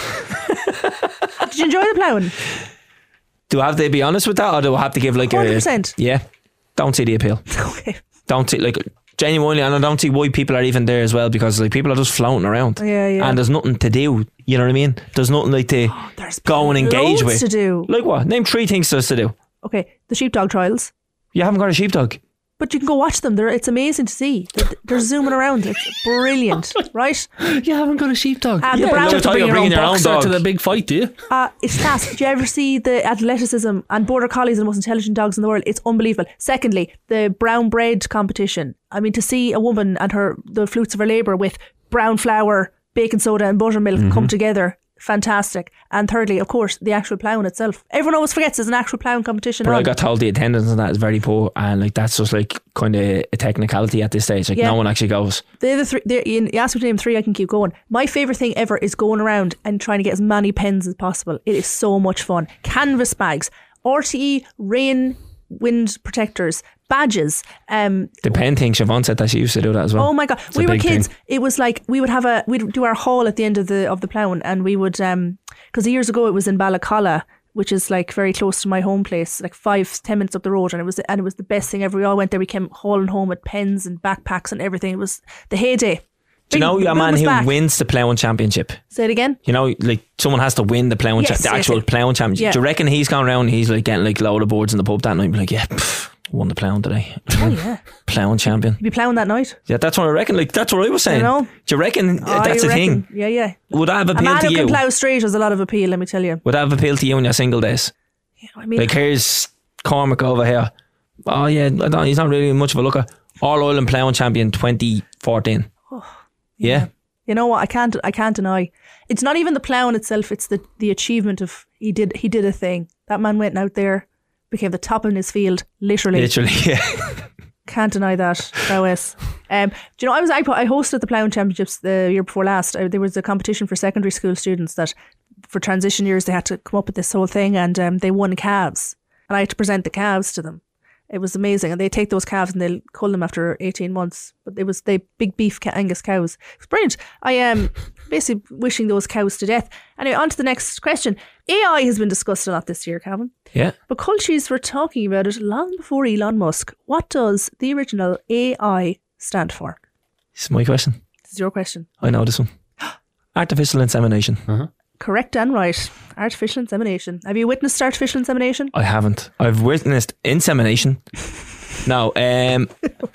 did you enjoy the ploughing? Do I have to be honest with that, or do I have to give like one hundred a percent. yeah? Don't see the appeal. Okay. Don't see like genuinely, and I don't see why people are even there as well, because like people are just floating around. Yeah, yeah. And there's nothing to do. You know what I mean? There's nothing like to There's go and engage loads with. to do. Like what? Name three things there's to do. Okay, the sheepdog trials. You haven't got a sheepdog. But you can go watch them. They're, it's amazing to see. They're, they're zooming around. It's brilliant, right? You haven't got a sheepdog. And Yeah, the brown, no, I thought you were bringing your own boxer dog. to the big fight, do you? uh, it's class. Do you ever see the athleticism? And Border Collies are the most intelligent dogs in the world. It's unbelievable. Secondly, the brown bread competition. I mean, to see a woman and her the fruits of her labour with brown flour, baking soda and buttermilk Mm-hmm. come together. Fantastic. And thirdly, of course, the actual ploughing itself. Everyone always forgets there's an actual ploughing competition But I on. got told the attendance on that is very poor, and like that's just like kind of a technicality at this stage. Like Yeah. no one actually goes. The other three, the, you ask me to name three, I can keep going. My favourite thing ever is going around and trying to get as many pens as possible. It is so much fun. Canvas bags, R T E, rain, wind protectors, badges. Um, The pen thing, Siobhan said that she used to do that as well. oh my god, a we were big kids. thing. It was like we would have a we'd do our haul at the end of the of the ploughing, and we would um because years ago it was in Ballacalla, which is like very close to my home place, like five ten minutes up the road, and it was and it was the best thing ever. We all went there. We came hauling home with pens and backpacks and everything. It was the heyday. Do you know Big a boom man was who back. wins the ploughing championship? Say it again. You know, like someone has to win the ploughing, Yes, cha- the yes, actual yes. ploughing championship. Yeah. Do you reckon he's gone around and he's like getting like load of boards in the pub that night and be like, yeah, pff, won the ploughing today. Oh yeah, Ploughing champion. you'd be ploughing that night. Yeah, that's what I reckon. Like that's what I was saying. You know? Do you reckon uh, that's I a reckon. thing? Yeah, yeah. Would that have A appealed man to who you? can plough straight has a lot of appeal. Let me tell you. Would that have appealed to you in your single days? Yeah, I mean, Like here's Cormac over here. Oh yeah, I don't, he's not really much of a looker. All Ireland ploughing champion twenty fourteen. yeah. you know what? I can't. I can't deny. It's not even the ploughing itself. It's the the achievement of he did. He did a thing. That man went out there, became the top in his field, literally. Literally, yeah. Can't deny that prowess. Um, do you know? I was I, I hosted the ploughing championships the year before last. Uh, there was a competition for secondary school students that, for transition years, they had to come up with this whole thing, and um, they won calves, and I had to present the calves to them. It was amazing, and they take those calves and they'll cull them after eighteen months. But it was they big beef ca- Angus cows. It was brilliant. I am um, basically wishing those cows to death. Anyway, on to the next question. A I has been discussed a lot this year, Calvin. Yeah. But cultures were talking about it long before Elon Musk. What does the original A I stand for? This is my question. This is your question. I know this one. Artificial insemination. Correct and right. Artificial insemination. Have you witnessed artificial insemination? I haven't. I've witnessed insemination. No, um,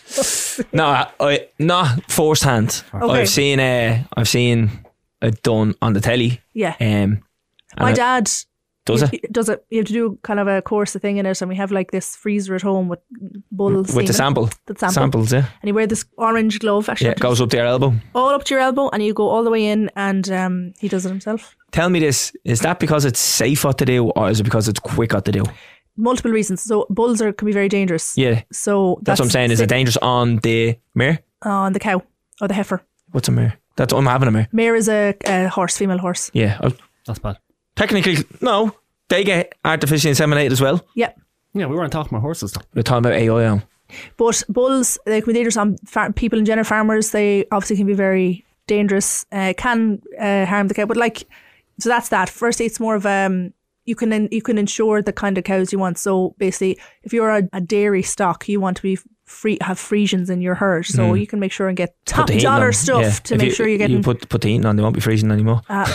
no, I, I not firsthand. Okay. I've seen, uh, I've seen it done on the telly. Yeah. Um, My and it- dad does you- it does it. You have to do kind of a course, a thing in it, and we have like this freezer at home with bulls. with the sample, The sample. samples. Yeah, And you wear this orange glove, actually, yeah, it goes up to your elbow. all up to your elbow, and you go all the way in, and um, he does it himself. Tell me this: is that because it's safer to do, or is it because it's quicker to do? Multiple reasons. So bulls are can be very dangerous. Yeah, So that's, what I'm saying. Is it dangerous on the mare? on the cow or the heifer? What's a mare? That's I'm having a mare. Mare is a, a horse, female horse. Yeah, I- That's bad. technically no. They get artificially inseminated as well. Yep. Yeah, we weren't talking about horses though. We're talking about A I now. But bulls, they can be dangerous on far- people in general. Farmers, they obviously can be very dangerous. Uh, can uh, harm the cow. But like, so that's that. Firstly, it's more of um, you can you can ensure the kind of cows you want. So basically, if you're a, a dairy stock, you want to be free have Frisians in your herd, so Mm. you can make sure and get top the heating dollar on. stuff Yeah. to If make you, sure you get. You put, put the heating on, they won't be freezing anymore. Uh,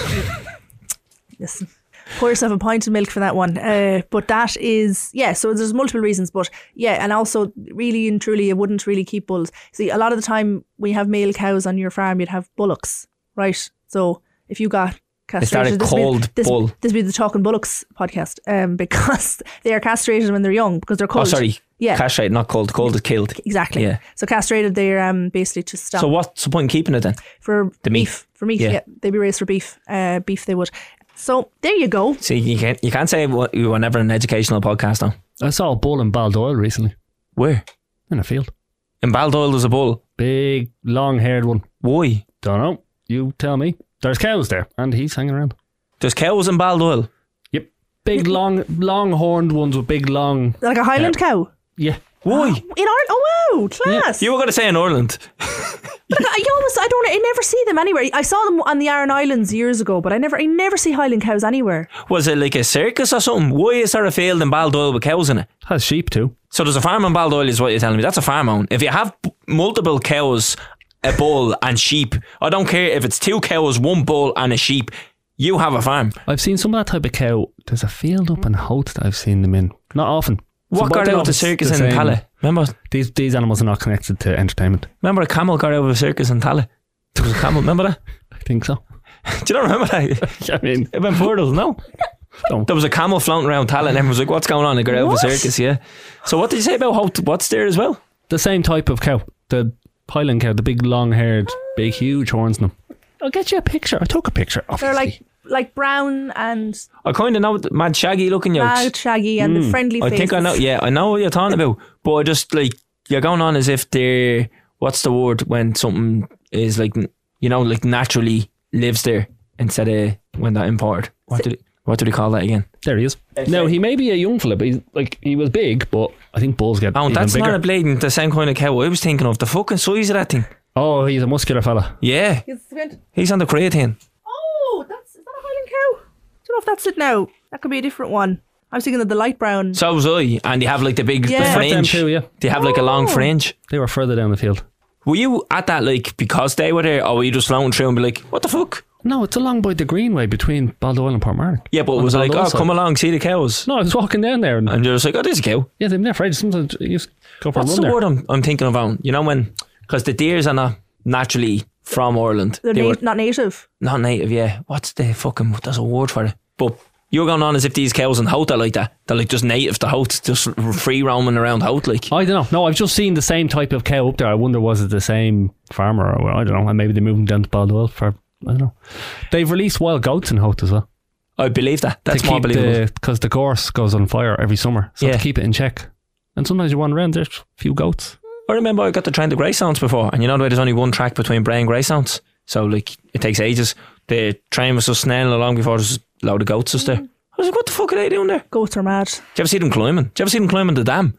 listen, pour yourself a pint of milk for that one. Uh, but that is, yeah, so there's multiple reasons. But yeah, and also really and truly, you wouldn't really keep bulls. See, a lot of the time when you have male cows on your farm, you'd have bullocks, right? So if you got castrated, started this would be- cold this, bull. this would be the Talking Bullocks podcast, um, because they are castrated when they're young because they're Oh, cold. sorry. Yeah. Castrate, not cold. Cold is killed. Exactly. Yeah. So castrated, they're um, basically to stop. So what's the point in keeping it then? For The meat. beef. For meat, Yeah. yeah. They'd be raised for beef. Uh, beef they would. So there you go. See, you can't, you can't say what- we were never an educational podcast now. I saw a bull in Baldoyle recently Where? in a field. In Baldoyle there's a bull. Big, long-haired one. Why? Don't know. You tell me. There's cows there, and he's hanging around. There's cows in Baldoyle. Yep. Big, long, long-horned ones with big, long. Like a Highland cow. Yeah. Why? In Ireland? Oh wow, class. You were going to say in Ireland. But I almost, I don't, I never see them anywhere. I saw them on the Aran Islands years ago, but I never, I never see Highland cows anywhere. Was it like a circus or something? Why is there a field in Baldoyle with cows in it? Has sheep too. So there's a farm in Baldoyle is what you're telling me. That's a farm own. If you have b- multiple cows, a bull and sheep, I don't care if it's two cows, one bull and a sheep, you have a farm. I've seen some of that type of cow. There's a field up in Hout that I've seen them in. Not often. What So, got but out of the it's circus the in same. Tala? Remember, These these animals are not connected to entertainment. remember a camel got out of a circus in Tala? There was a camel, remember that? I think so. Do you not remember that? I mean, It went Portals, no? No. There was a camel floating around Tala and everyone was like, what's going on? They got out of a What? circus, yeah. So what did you say about how what's there as well? the same type of cow. The Highland cow, the big long-haired, big, huge horns in them. I'll get you a picture. I took a picture. Obviously. They're like, like brown and I kind of know the mad shaggy looking yokes. mad, shaggy, and the friendly I faces. think I know. Yeah, I know what you're talking about. But I just like you're going on as if they're what's the word when something is like you know like naturally lives there instead of when they're imported. What do they, what do they call that again? There he is. No, he may be a young fella, but he's like he was big, but I think bulls get Oh, even that's bigger. not a blading. The same kind of cow I was thinking of. The fucking size of that thing. Oh, he's a muscular fella. Yeah, It's- he's on the creatine. Oh, that's is that a Highland cow? I don't know if that's it now. That could be a different one. I was thinking of the light brown. So was I, and they have like the big Yeah. the That's them fringe. too, yeah. They have like a long Oh. fringe. They were further down the field. Were you at that like because they were there, or were you just floating through and be like, what the fuck? No, it's along by the Greenway between Baldoyle and Portmarnock. Yeah, but On it was the like, Baldoyle oh, side. come along, see the cows. No, I was walking down there and And you're just like, oh, there's a cow. yeah, they've never. Sometimes you just go for What's a the run there. word I'm, I'm thinking of? On? You know when, because the deers are not naturally from Ireland. They're They na- were not native. not native, yeah. What's the fucking, there's a word for it. But you're going on as if these cows in Hout are like that. They're like just native to Hout, just free roaming around Hout like. I don't know. No, I've just seen the same type of cow up there. I wonder was it the same farmer or I don't know. And maybe they moved them down to Baldoyle for I don't know. They've released wild goats in Hout as well. I believe that. That's to more keep believable. because the, the gorse goes on fire every summer, so Yeah. to keep it in check. And sometimes you wander around, there's a few goats. I remember I got to train the Greyhounds before, and you know the way there's only one track between Bray and Greyhounds, so like it takes ages. The train was just snailing along before there's a load of goats just there. I was like, what the fuck are they doing there? Goats are mad. Do you ever see them climbing? Do you ever see them climbing the dam?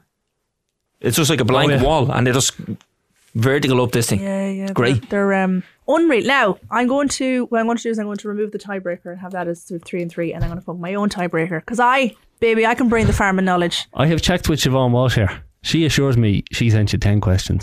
It's just like a blank Oh, yeah. wall, and they just vertical up this thing. Yeah, yeah. Great. They're, they're um unreal. Now I'm going to what I'm going to do is I'm going to remove the tiebreaker and have that as th- three and three, and I'm going to put my own tiebreaker because I, baby, I can bring the farming knowledge. I have checked with Siobhan Walsh here. She assures me she sent you ten questions.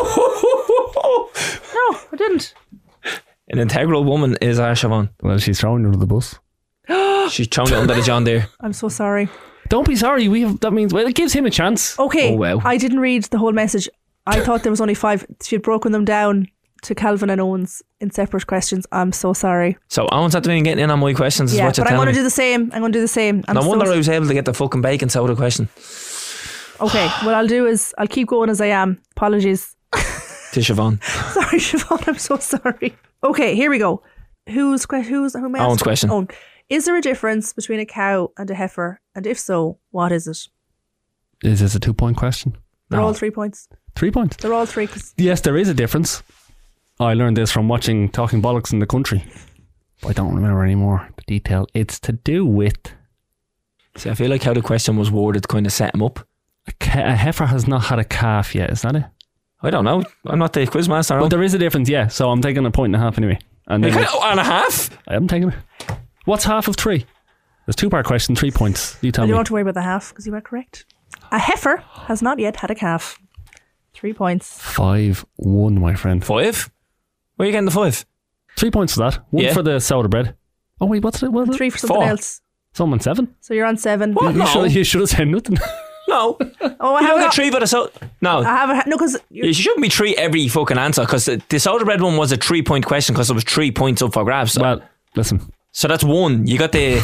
No, I didn't. An integral woman is our Siobhan. Well, she's throwing you under the bus. She's thrown it under the John Deere. I'm so sorry. Don't be sorry. We have, that means well, it gives him a chance. Okay, Oh, wow. I didn't read the whole message. I thought there was only five. She had broken them down to Calvin and Owens in separate questions. I'm so sorry. So Owen's not doing getting in on my questions, is Yeah, what you're but I'm going telling to me. do the same. I'm going to do the same. I'm No so wonder I was able to get the fucking bacon soda question. Okay, what I'll do is I'll keep going as I am. Apologies. To Siobhan. Sorry, Siobhan. I'm so sorry. Okay, here we go. Who's que- who's who may I Owen's ask? question. Owen. Is there a difference between a cow and a heifer? And if so, what is it? Is this a two point question? They're No. all three points. Three points. They're all three. 'Cause Yes, there is a difference. I learned this from watching Talking Bollocks in the Country. But I don't remember anymore the detail. It's to do with See, I feel like how the question was worded kind of set him up. a, ca- a heifer has not had a calf yet. Is that it? I don't know. I'm not the quizmaster. But I'm there is a difference, yeah. So I'm taking a point and a half anyway. And then and a half. I am taking it. What's half of three? There's two part question, three points. You tell I me. don't want to worry about the half because you are correct. A heifer has not yet had a calf. Three points. Five one, my friend. Five? Where are you getting the five? Three points for that. One Yeah. for the soda bread. Oh wait, what's it? What's it? Three for something Four. else. Someone seven. So you're on seven. What? You No. should, you should have said nothing. No. Oh, I You have don't a, get three for the soda. No. I have a, no, because You shouldn't be three every fucking answer because the, the soda bread one was a three point question because there was three points up for grabs. So, Well, listen. so that's one. You got the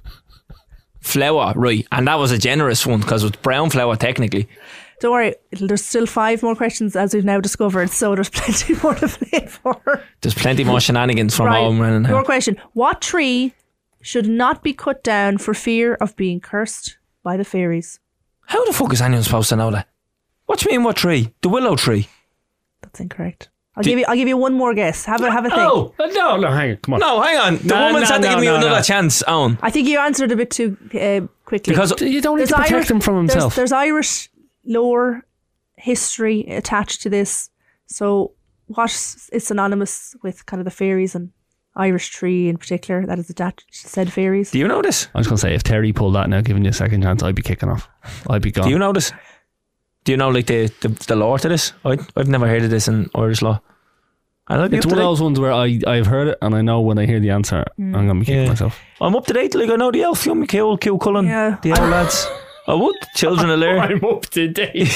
flour right, and that was a generous one because it was brown flour technically. don't worry, it'll, there's still five more questions as we've now discovered, so there's plenty more to play for. There's plenty more shenanigans from Right, home running. your question. What tree should not be cut down for fear of being cursed by the fairies? How the fuck is anyone supposed to know that? What do you mean? What tree? The willow tree. That's incorrect. I'll Do- give you I'll give you one more guess. Have a have a think. Oh No, no, hang on. Come on. no, hang on. The No, woman's no, had to no, give me no, another no. chance. Owen, I think you answered a bit too uh, quickly. because You don't need There's to protect Irish- him from there's- himself. There's, Irish lore history attached to this. So what is synonymous with kind of the fairies and Irish tree in particular that is attached to said fairies? do you know this? I was going to say, if Terry pulled that now, giving you a second chance, I'd be kicking off. I'd be gone. Do you know this? Do you know like the the, the lore to this? I I've never heard of this in Irish law. I like It's one of those ones where I, I've heard it and I know when I hear the answer, I'm going to be kicking Yeah. myself. I'm up to date. Like I know the elf, you know, Cool, Cool Cullen, Yeah. the old lads. I would. Children of Lair. I'm up to date.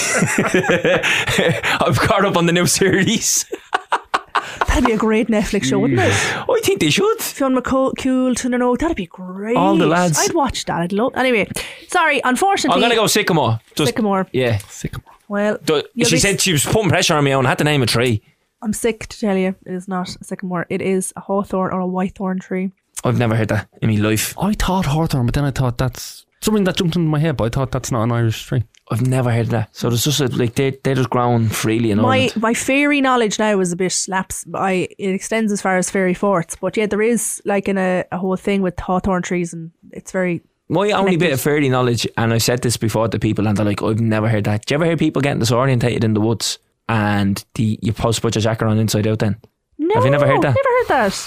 I've caught up on the new series. That'd be a great Netflix show, wouldn't it? I think they should. Fionn McCool to know that'd be great. All the lads. I'd watch that. I'd love. Anyway, sorry. Unfortunately, I'm gonna go Sycamore. Just, Sycamore. Yeah. Sycamore. Well, Do- you'll she be- said she was putting pressure on me. I had to name a tree. I'm sick to tell you, it is not a sycamore. It is a hawthorn or a whitethorn tree. I've never heard that in my life. I thought Hawthorne, but then I thought that's something that jumped into my head, but I thought that's not an Irish tree. I've never heard that. So there's just a, like they they're just growing freely in My Ireland. my fairy knowledge now is a bit lapse. I it extends as far as fairy forts, but yeah, there is like in a, a whole thing with hawthorn trees, and it's very My only bit connected. of fairy knowledge, and I've said this before to people, and they're like, I've never heard that. Do you ever hear people getting disorientated in the woods and the you supposed to put your jacket on inside out then? no. Have you never heard that? Never heard that.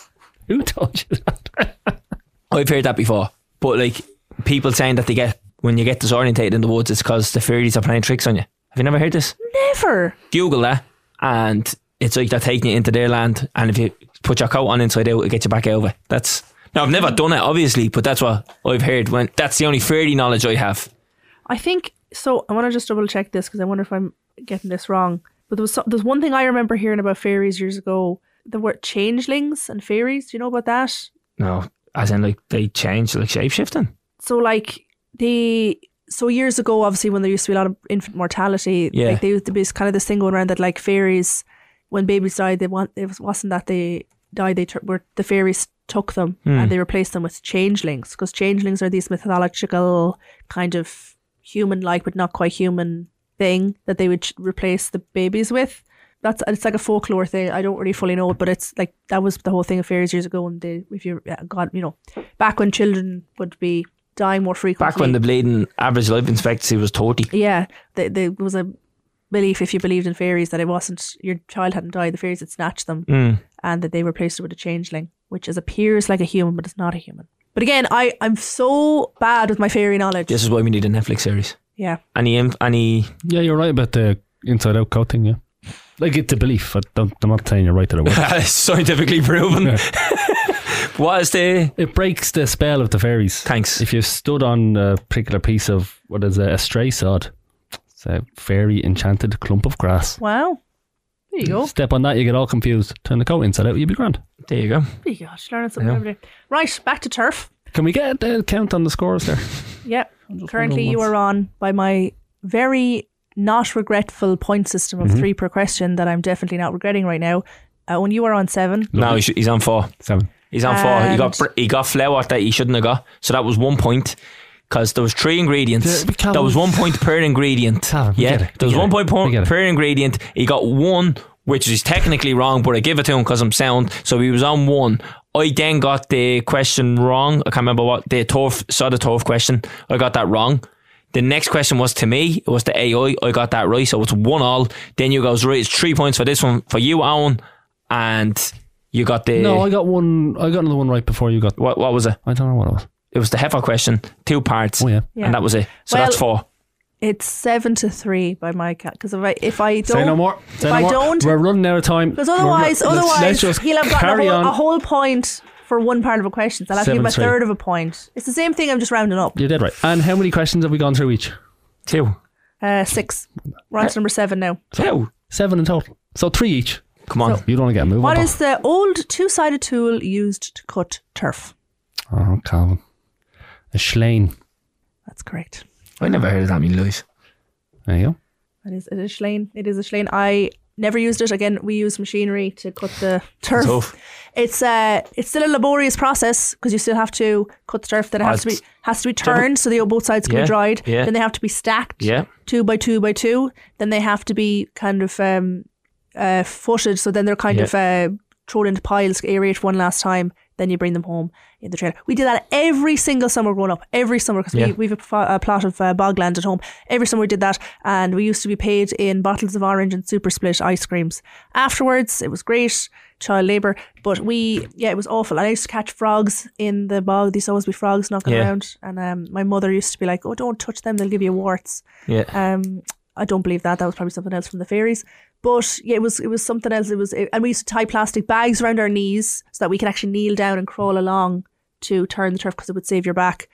Who told you that? I've heard that before. But like people saying that they get when you get disorientated in the woods, it's because the fairies are playing tricks on you. Have you never heard this? Never. Google that, and it's like they're taking you into their land, and if you put your coat on inside out, it gets you back out of it. That's now I've never done it, obviously, but that's what I've heard. When that's the only fairy knowledge I have. I think so. I want to just double check this because I wonder if I'm getting this wrong. But there was so, there's one thing I remember hearing about fairies years ago. The word changelings and fairies. Do you know about that? No, as in like they change, like shape shifting. So like they so years ago, obviously when there used to be a lot of infant mortality, Yeah. like they used to be kind of this thing going around that like fairies, when babies died, they want it wasn't that they died, they tur- were the fairies took them and they replaced them with changelings, because changelings are these mythological kind of human-like but not quite human thing that they would ch- replace the babies with. That's it's like a folklore thing. I don't really fully know it, but it's like that was the whole thing of fairies years ago. And they, if you uh, got, you know, back when children would be dying more frequently. Back when the bleeding average life expectancy was thirty. yeah, the, there was a belief if you believed in fairies that it wasn't your child hadn't died, the fairies had snatched them, Mm. and that they replaced it with a changeling, which is appears like a human but it's not a human. But again, I I'm so bad with my fairy knowledge. This is why we need a Netflix series. Yeah, Any inf- any Yeah, you're right about the inside out coat thing, yeah. Like it's a belief. I don't, I'm not saying you're right to the word. scientifically proven. What is the It breaks the spell of the fairies. Thanks. If you stood on a particular piece of, what is it, a stray sod, it's a fairy enchanted clump of grass. wow. There you go. Step on that, you get all confused. Turn the coat inside out, you'll be grand. There you go. There you go. Just learning something Yeah. every day. Right, back to turf. Can we get a count on the scores there? Yeah. Currently, wondering you what's- are on by my very not regretful point system of three per question that I'm definitely not regretting right now. Uh, when you are on seven, No, he's, he's on four. Seven. He's on four. He got And- br- he got flour that he shouldn't have got, so that was one point. Because there was three ingredients. Yeah, Callum- There was one point per ingredient. Callum, we yeah, get it, we there was get one it, point we get per, it. per ingredient. He got one, which is technically wrong, but I give it to him because I'm sound. So he was on one. I then got the question wrong. I can't remember what the turf saw the turf question. I got that wrong. The next question was to me. It was the A I. I got that right, so it's one all. Then you goes right. It's three points for this one for you, Owen, and you got the No, I got one. I got another one right before you got. what? What was it? I don't know what it was. It was the heifer question, two parts. Oh, yeah. Yeah. And that was it. So Well- that's four. It's seven to three by my cat. Because if I if I don't, Say no more. Say if no I more. don't, We're running out of time. because otherwise, We're- let's- otherwise let's just he'll have gotten carry a whole, on. a whole point for one part of a question. So I'll have to give him a Seven three. third of a point. It's the same thing. I'm just rounding up. You did right. And how many questions have we gone through each? Two. Uh, six. We're on to number seven now. Two. Seven in total. So three each. Come on. You don't want to get a move What on. is the old two-sided tool used to cut turf? Oh, Calvin. A schlein. That's correct. I never heard of that in my life. There you go. It is, it is Schlein. It is a Schlein. I never used it. Again, we use machinery to cut the turf. Tough. It's uh, it's still a laborious process because you still have to cut the turf. Then it Oh, has to be it's- has to be turned so the both sides can Yeah, be dried. yeah. Then they have to be stacked. Yeah. Two by two by two. Then they have to be kind of um, uh, footed. So then they're kind Yeah. of uh, thrown into piles, aerate one last time. Then you bring them home in the trailer. We did that every single summer growing up. Every summer because Yeah. we we've a, pl- a plot of uh, bogland at home. Every summer we did that, and we used to be paid in bottles of orange and super split ice creams. Afterwards, it was great. Child labour, but we yeah, it was awful. And I used to catch frogs in the bog. There used to always be frogs knocking Yeah. around, and um, my mother used to be like, "Oh, don't touch them; they'll give you warts." Yeah. Um, I don't believe that. That was probably something else from the fairies. But yeah, it was it was something else. It was, it, and we used to tie plastic bags around our knees so that we could actually kneel down and crawl along to turn the turf because it would save your back.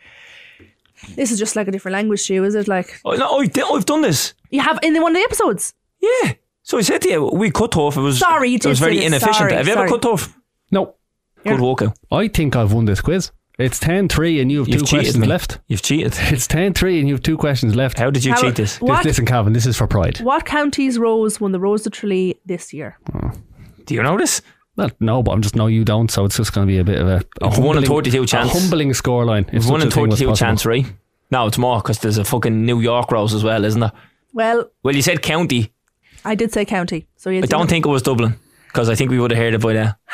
This is just like a different language to you, is it? Like Oh, no, I, I've done this. you have in one of the episodes. Yeah. So I said to you, we cut turf. It was Sorry, you It did was very say this. inefficient. Sorry, Have you sorry. ever cut turf? No. Good walkout. I think I've won this quiz. It's ten three and you have You've two cheated questions me. left. You've cheated. It's ten three and you have two questions left. How did you How- cheat this? This- What listen, Calvin, this is for pride. what county's Rose won the Rose of Tralee this year? Do you know this? Well, no, but I'm just know you don't, so it's just going to be a bit of a, a We've won in humbling- thirty-two chance. A humbling scoreline. We've if won such in a thing was thirty-two possible. chance, right? No, it's more because there's a fucking New York Rose as well, isn't there? Well, Well, you said county. I did say county, so you I did don't not- think it was Dublin because I think we would have heard it by now.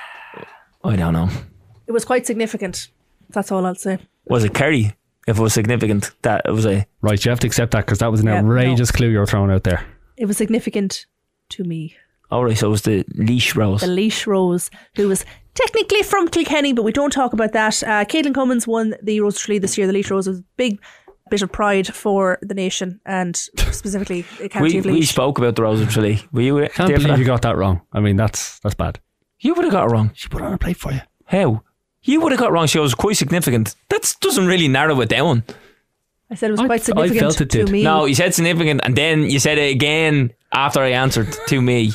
I don't know. it was quite significant. That's all I'll say. Was it Kerry? If it was significant, that it was a. Right, you have to accept that because that was an Yeah, outrageous clue you were throwing out there. It was significant to me. All right, so it was the Leash Rose. The Leash Rose, who was technically from Kilkenny, but we don't talk about that. Uh, Caitlin Cummins won the Rose of Tralee this year. The Leash Rose was a big bit of pride for the nation and specifically the county we, of we Leash. spoke about the Rose of Tralee. Were you Can't there for believe that? you got that wrong. I mean, that's that's bad. You would have got it wrong. She put it on a plate for you. How? You would have got it wrong. She was quite significant. That doesn't really narrow it down. I said it was I- quite I significant felt it to did. me. No, you said significant, and then you said it again after I answered to me.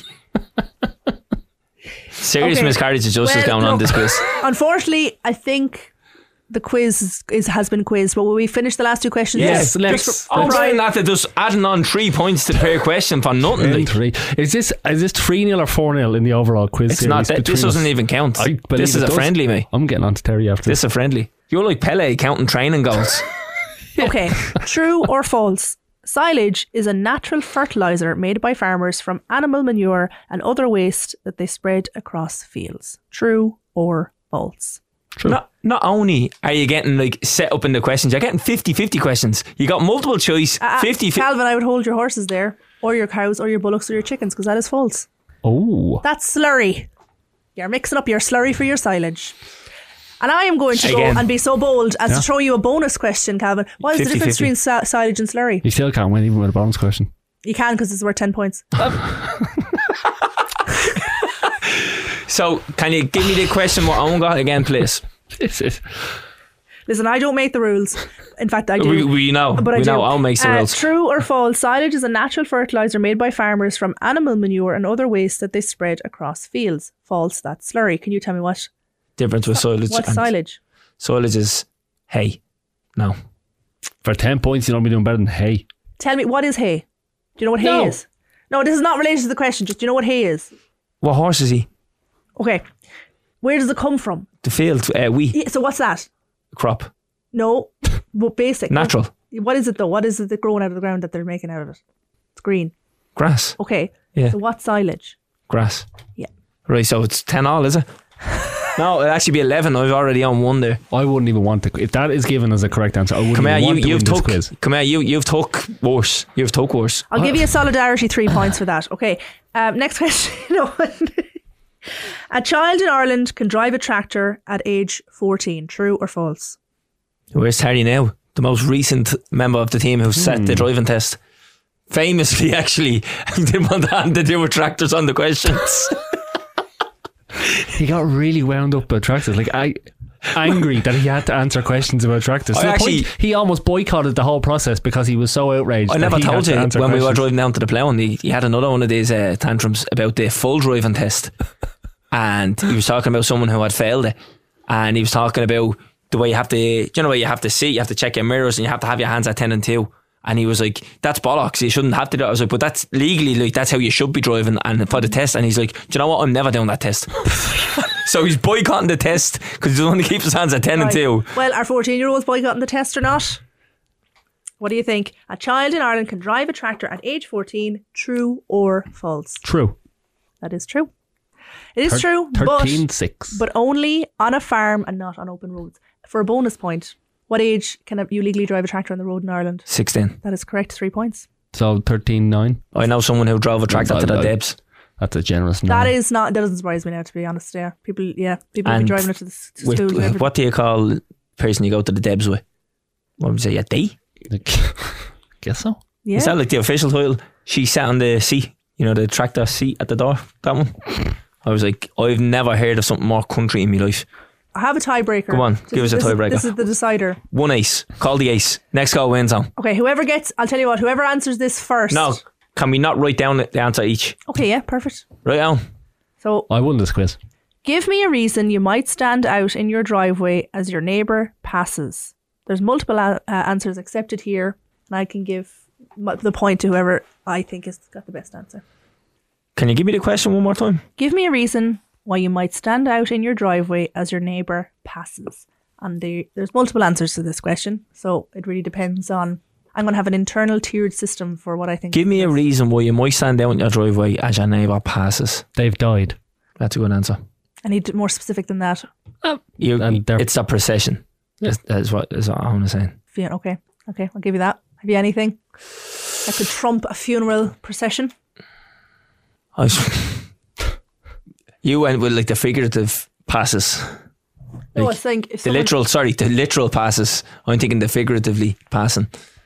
Serious Okay. miscarriage of justice Well, going on look, this quiz. Unfortunately, I think the quiz is, is, has been quizzed, but will we finish the last two questions? Yes, let's- Just for- I'm let's- saying that they're just adding on three points to per question for nothing. Ten Like. three. Is this is this three nil or four nil in the overall quiz? It's not series that. This between us? doesn't even count. I believe This is it a does. friendly, mate. I'm getting on to Terry after This is a friendly. You're like Pele counting training goals. Okay, true or false? Silage is a natural fertilizer made by farmers from animal manure and other waste that they spread across fields. True or false? True. Not not only are you getting like set up in the questions, you're getting fifty-fifty questions. You got multiple choice, Uh, fifty fifty. Calvin, I would hold your horses there, or your cows, or your bullocks, or your chickens, because that is false. Oh, That's slurry. You're mixing up your slurry for your silage. And I am going to Again. go and be so bold as Yeah. to throw you a bonus question, Calvin. What is the difference fifty-fifty. between si- silage and slurry? you still can't win even with a bonus question. You can because it's worth ten points. So can you give me the question what Owen got again, please? This is Listen, I don't make the rules. In fact, I do. We, we know. But I we do. know Owen makes the Uh, rules. True or false? Silage is a natural fertilizer made by farmers from animal manure and other waste that they spread across fields. False. That's slurry. Can you tell me what? Difference with silage. What's and- silage? Silage is hay. No. for ten points. You don't be doing better than hay. Tell me what is hay? Do you know what hay No. is? No, this is not related to the question. Just do you know what hay is? What horse is he? Okay. Where does it come from? The field. Uh, wheat. Yeah, so what's that? Crop. No, but basic. Natural. What is it though? What is it that growing out of the ground that they're making out of it? It's green. Grass. Okay. Yeah. So what's silage? Grass. Yeah. Right, so it's ten all, is it? No, it'll actually be eleven. I was already on one there. I wouldn't even want to. If that is given as a correct answer, I wouldn't Come even here, you, want to you've win this took. quiz. Come here, you, you've took worse. You've took worse. I'll give you a solidarity three points for that. Okay. Um, next question. No. A child in Ireland can drive a tractor at age fourteen. True or false? Where's Terry now? the most recent member of the team who set the driving test. Famously, actually, didn't want that to do with tractors on the questions. He got really wound up about tractors. Like, I... angry that he had to answer questions about tractors. I To the actually- point he almost boycotted the whole process because he was so outraged. I that never he had told to you answer when we were questions. driving down to the ploughing, he, he had another one of these uh, tantrums about the full driving test. And he was talking about someone who had failed it. And he was talking about the way you have to, you know, where you have to see, you have to check your mirrors and you have to have your hands at ten and two. And he was like, that's bollocks, you shouldn't have to do it. I was like, but that's legally, like, that's how you should be driving and for the test. And he's like, do you know what, I'm never doing that test. So he's boycotting the test because he doesn't want to keep his hands at ten and two. Well, are fourteen year olds boycotting the test or not? What do you think? A child in Ireland can drive a tractor at age fourteen. True or false? True. That is true. It is Thir- true, thirteen but, six. but only on a farm and not on open roads. For a bonus point, what age can you legally drive a tractor on the road in Ireland? sixteen. That is correct. Three points. So thirteen nine. I know someone who drove a tractor to the Uh, Debs. That's a generous number. That is not. That doesn't surprise me now. To be honest, yeah, people, yeah, people will be And driving it to the s- to With, school. and everything. what do you call the person you go to the Debs with? What would you say, a D? Guess so. Yeah. Is that like the official title? She sat on the seat, you know, the tractor seat at the door. That one. I was like, I've never heard of something more country in my life. I have a tiebreaker. Come on, This give is- us a this is- tiebreaker. This is the decider. One ace. Call the ace. Next call wins on. Okay, whoever gets, I'll tell you what. Whoever answers this first. No, can we not write down the answer each? Okay, yeah, perfect. Right on. So, I won this quiz. give me a reason you might stand out in your driveway as your neighbour passes. There's multiple a- uh, answers accepted here, and I can give m- the point to whoever I think has got the best answer. Can you give me the question one more time? Give me a reason why you might stand out in your driveway as your neighbour passes. And the, there's multiple answers to this question, so it really depends on. I'm going to have an internal tiered system for what I think. Give is me a best. reason why you might stand out in your driveway as your neighbour passes. They've died. That's a good answer. I need more specific than that. You, And they're- it's a procession. That's, that's what is what I'm saying. Yeah, okay, okay, I'll give you that. Have you anything that could trump a funeral procession? I was, you went with like the figurative passes. No, I Like, was saying if The someone, literal, sorry, the literal passes. I'm thinking the figuratively passing.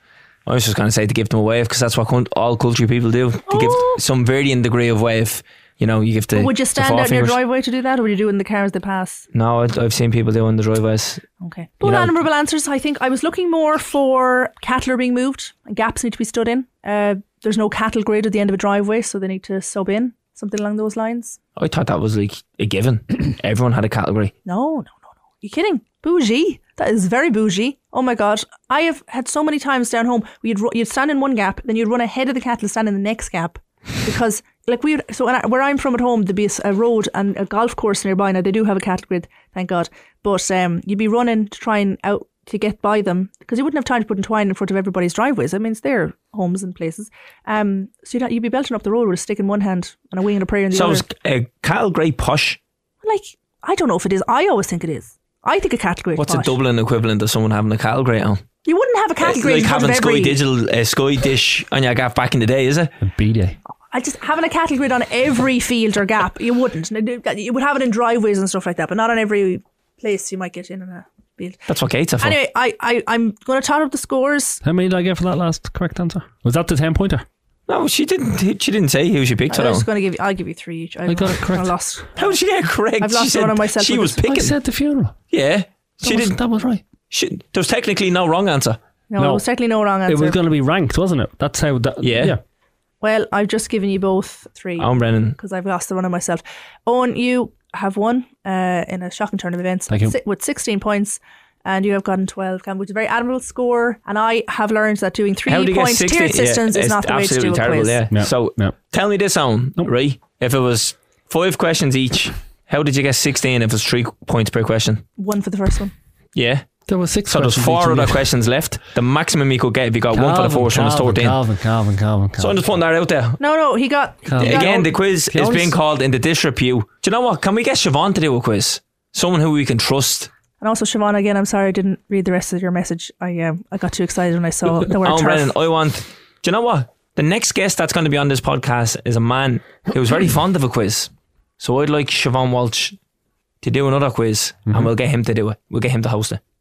I was just going to say to give them a wave because that's what cunt- all culture people do. To Oh. give some varying degree of wave. You know, you give the. would you the stand out in your forefingers. driveway to do that, or would you do it in the cars that pass? No, I- I've seen people doing the driveways. Okay. Both know- admirable answers. I think I was looking more for cattle are being moved and gaps need to be stood in. Uh, there's no cattle grid at the end of a driveway, so they need to sub in something along those lines. I thought that was like a given. Everyone had a category. No, no, no, no. You kidding? Bougie. That is very bougie. Oh my god. I have had so many times down home where you'd, ru- you'd stand in one gap, then you'd run ahead of the cattle, stand in the next gap. Because, like, we would, so when I, where I'm from at home, there'd be a, s- a road and a golf course nearby. Now, they do have a cattle grid, thank God. But um, you'd be running to try and out to get by them because you wouldn't have time to put in twine in front of everybody's driveways. I mean, it's their homes and places. Um, so you'd, ha- you'd be belting up the road with a stick in one hand and a wing and a prayer in the So other. is a cattle grey posh? Like, I don't know if it is. I always think it is. I think a cattle grid. What's a posh. Dublin equivalent of someone having a cattle grey on? You wouldn't have a cattle It's grid like in front having of Sky every. Digital, uh, Sky Dish on your gap back in the day, is it? A B-Day. I just having a cattle grid on every field or gap. You wouldn't. You would have it in driveways and stuff like that, but not on every place you might get in in a field. That's what gates are for. Anyway, I, I I'm going to tot up the scores. How many did I get for that last correct answer? Was that the ten pointer? No, she didn't. She didn't say who she picked for I'm that just one. going to give you. I'll give you three each. I got it correct. I lost. How did she get it correct? I've lost she said one on myself She with was this. I picking. said the funeral. Yeah, she That was, didn't. that was right. She, there was technically no wrong answer. No, No. there was certainly no wrong answer. It was going to be ranked, wasn't it? That's how that. Yeah. yeah. Well, I've just given you both three I'm Brennan. because I've lost the one on myself. Owen, you have won uh, in a shocking turn of events Thank you. si- with sixteen points. And you have gotten twelve, Cam, which is a very admirable score. And I have learned that doing three How did you get point sixty? tiered systems yeah, is it's not the way to do absolutely a terrible. quiz. Yeah. No. So No. tell me this, on right? If it was five questions each, how did you get sixteen? If it was three points per question, One for the first one. yeah. There was six. So there's questions four each other of you. questions left. The maximum you could get if you got one for the Calvin, first one was Calvin, thirteen. Calvin, Calvin, Calvin, Calvin. So I'm just putting that out there. No, no, he got. He got Again, the quiz He is always- being called in the disrepute. Do you know what? Can we get Siobhan to do a quiz? Someone who we can trust. And also, Siobhan, again, I'm sorry I didn't read the rest of your message. I um, I got too excited when I saw the word Oh, turf. Brennan, I want. Do you know what? The next guest that's going to be on this podcast is a man who's very fond of a quiz. So I'd like Siobhan Walsh to do another quiz, Mm-hmm. and we'll get him to do it. We'll get him to host it.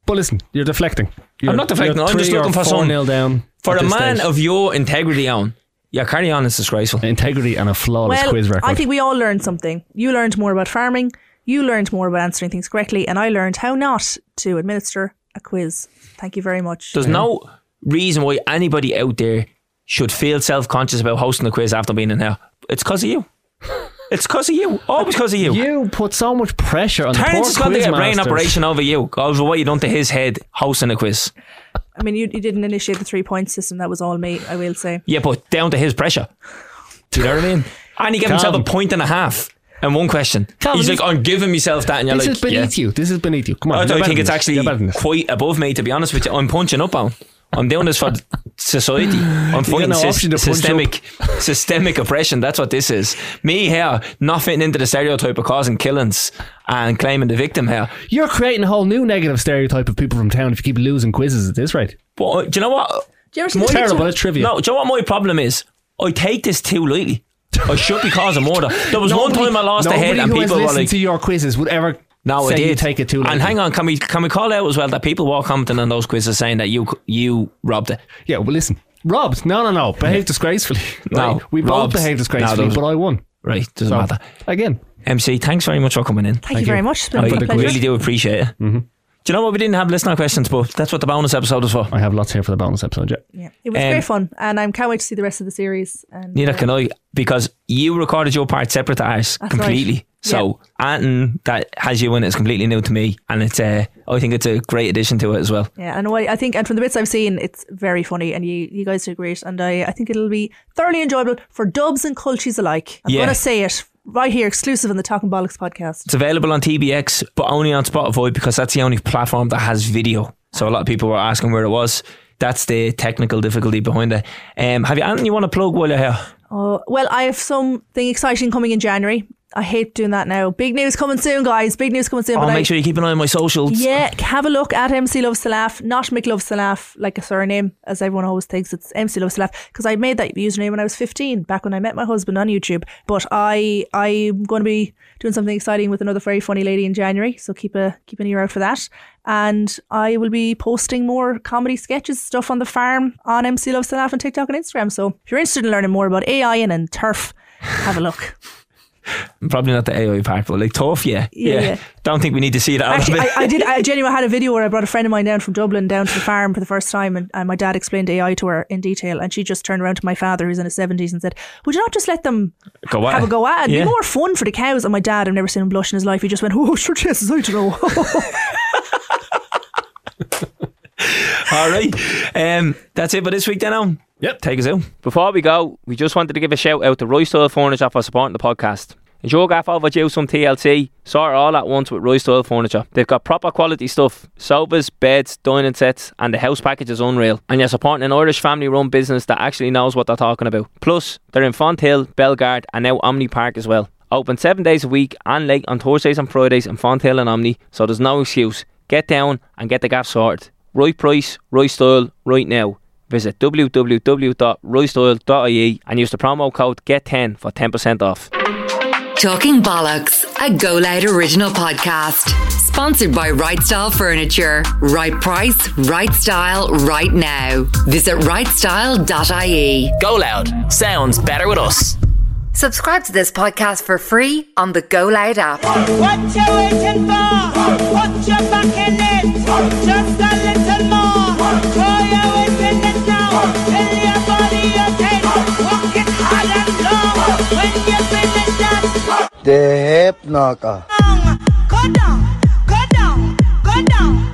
But listen, you're deflecting. You're, I'm not deflecting, you're I'm just three looking or for four some- nil down. For at a this man stage. of your integrity on, yeah, carry on, it's disgraceful. integrity and a flawless Well, quiz record. I think we all learned something. You learned more about farming. You learned more about answering things correctly, and I learned how not to administer a quiz. Thank you very much. There's no reason why anybody out there should feel self-conscious about hosting a quiz after being in there. It's because of you. It's because of you. Always because of you. You put so much pressure on the Terence poor is going to quiz get a brain masters. operation over you, over what you done to his head hosting a quiz. I mean, you, you didn't initiate the three point system. That was all me, I will say. Yeah, but down to his pressure. Do you know what I mean? And he gave himself a Calvin. point and a half in one question. Calvin, He's this- like, I'm giving myself that, and you're This like, is beneath yeah. you. This is beneath you. Come on. I you're don't better think than it's this. actually You're better than this. quite above me, to be honest with you. I'm punching up on. I'm doing this for society. I'm fighting no sys- option to punch systemic systemic oppression. That's what this is. Me here, not fitting into the stereotype of causing killings and claiming the victim here. You're creating a whole new negative stereotype of people from town if you keep losing quizzes at this rate. But uh, do you know what? Do you ever see My- the Terrible, TikTok- it's trivia. No, do you know what my problem is? I take this too lightly. I should be causing murder. There was one time I lost a head Nobody and who has people were listened like, to your quizzes would ever no, say I did. you take it too lightly. And hang on, can we can we call out as well that people were commenting on those quizzes saying that you you robbed it? Yeah, well, listen. Robbed? No, no, no. Behaved disgracefully. No, Right? We robbed. both behaved No, disgracefully, there was- but I won. Right, doesn't So, matter. again. M C, thanks very much for coming in. Thank, you very much. It's been I a pleasure. really do appreciate it. Mm-hmm. Do you know what? We didn't have listener questions, but that's what the bonus episode is for. I have lots here for the bonus episode, yeah. Yeah. It was Um, great fun, and I can't wait to see the rest of the series. And, Neither uh, can I, because you recorded your part separate to ours That's completely. right. So anything that has you in it is completely new to me, and it's uh, I think it's a great addition to it as well. Yeah, and I I think, and from the bits I've seen, it's very funny, and you, you guys do great, and I, I think it'll be thoroughly enjoyable for dubs and culties alike. I'm Yeah. going to say it right here, exclusive on the Talking Bollocks podcast. It's available on T B X, but only on Spotify because that's the only platform that has video. So a lot of people were asking where it was. That's the technical difficulty behind it. Um, have you anything you want to plug while you're here? Oh, well, I have something exciting coming in January. I hate doing that now. Big news coming soon, guys. Big news coming soon. Oh, but make I, sure you keep an eye on my socials. Yeah, have a look at M C Loves to Laugh, not Mick Loves to Laugh, like a surname, as everyone always thinks. It's M C Loves to Laugh, because I made that username when I was fifteen, back when I met my husband on YouTube. But I, I'm going to be doing something exciting with another very funny lady in January, so keep a keep an ear out for that. And I will be posting more comedy sketches, stuff on the farm, on M C Loves to Laugh on TikTok and Instagram. So if you're interested in learning more about A I and, and turf, have a look. Probably not the A I part, but like tough, yeah. Yeah, yeah. Don't think we need to see that out Actually, of it. I, I did. I genuinely had a video where I brought a friend of mine down from Dublin down to the farm for the first time, and, and my dad explained A I to her in detail, and she just turned around to my father, who's in his seventies, and said, "Would you not just let them Go at have it. a go at it? It'd Yeah. be more fun for the cows." And my dad, I've never seen him blush in his life. He just went, "Oh, sure, Jesus, I don't know." All right. Um, that's it for this week then, Owen. Yep. Take us out. Before we go, we just wanted to give a shout out to Roy Style Furniture for supporting the podcast. Is your gaff overdue some T L C? Sort it all at once with Roy Style Furniture. They've got proper quality stuff, sofas, beds, dining sets, and the house package is unreal. And you're supporting an Irish family run business that actually knows what they're talking about. Plus, they're in Fonthill, Bellegarde and now Omni Park as well. Open seven days a week and late on Thursdays and Fridays in Fonthill and Omni, so there's no excuse. Get down and get the gaff sorted. Right price, right style, right now. Visit w w w dot roy style dot i e and use the promo code get ten for ten percent off. Talking Bollocks, a Go Loud original podcast. Sponsored by Right Style Furniture. Right price, right style, right now. Visit right style dot i e. Go Loud. Sounds better with us. Subscribe to this podcast for free on the Go Loud app. What you waiting for? Put your back in it. Just a little more. Throw your weight in it now. Tell your body you can. Walk it hard and long. When you finish that, The hip knocker. go down, go down, go down.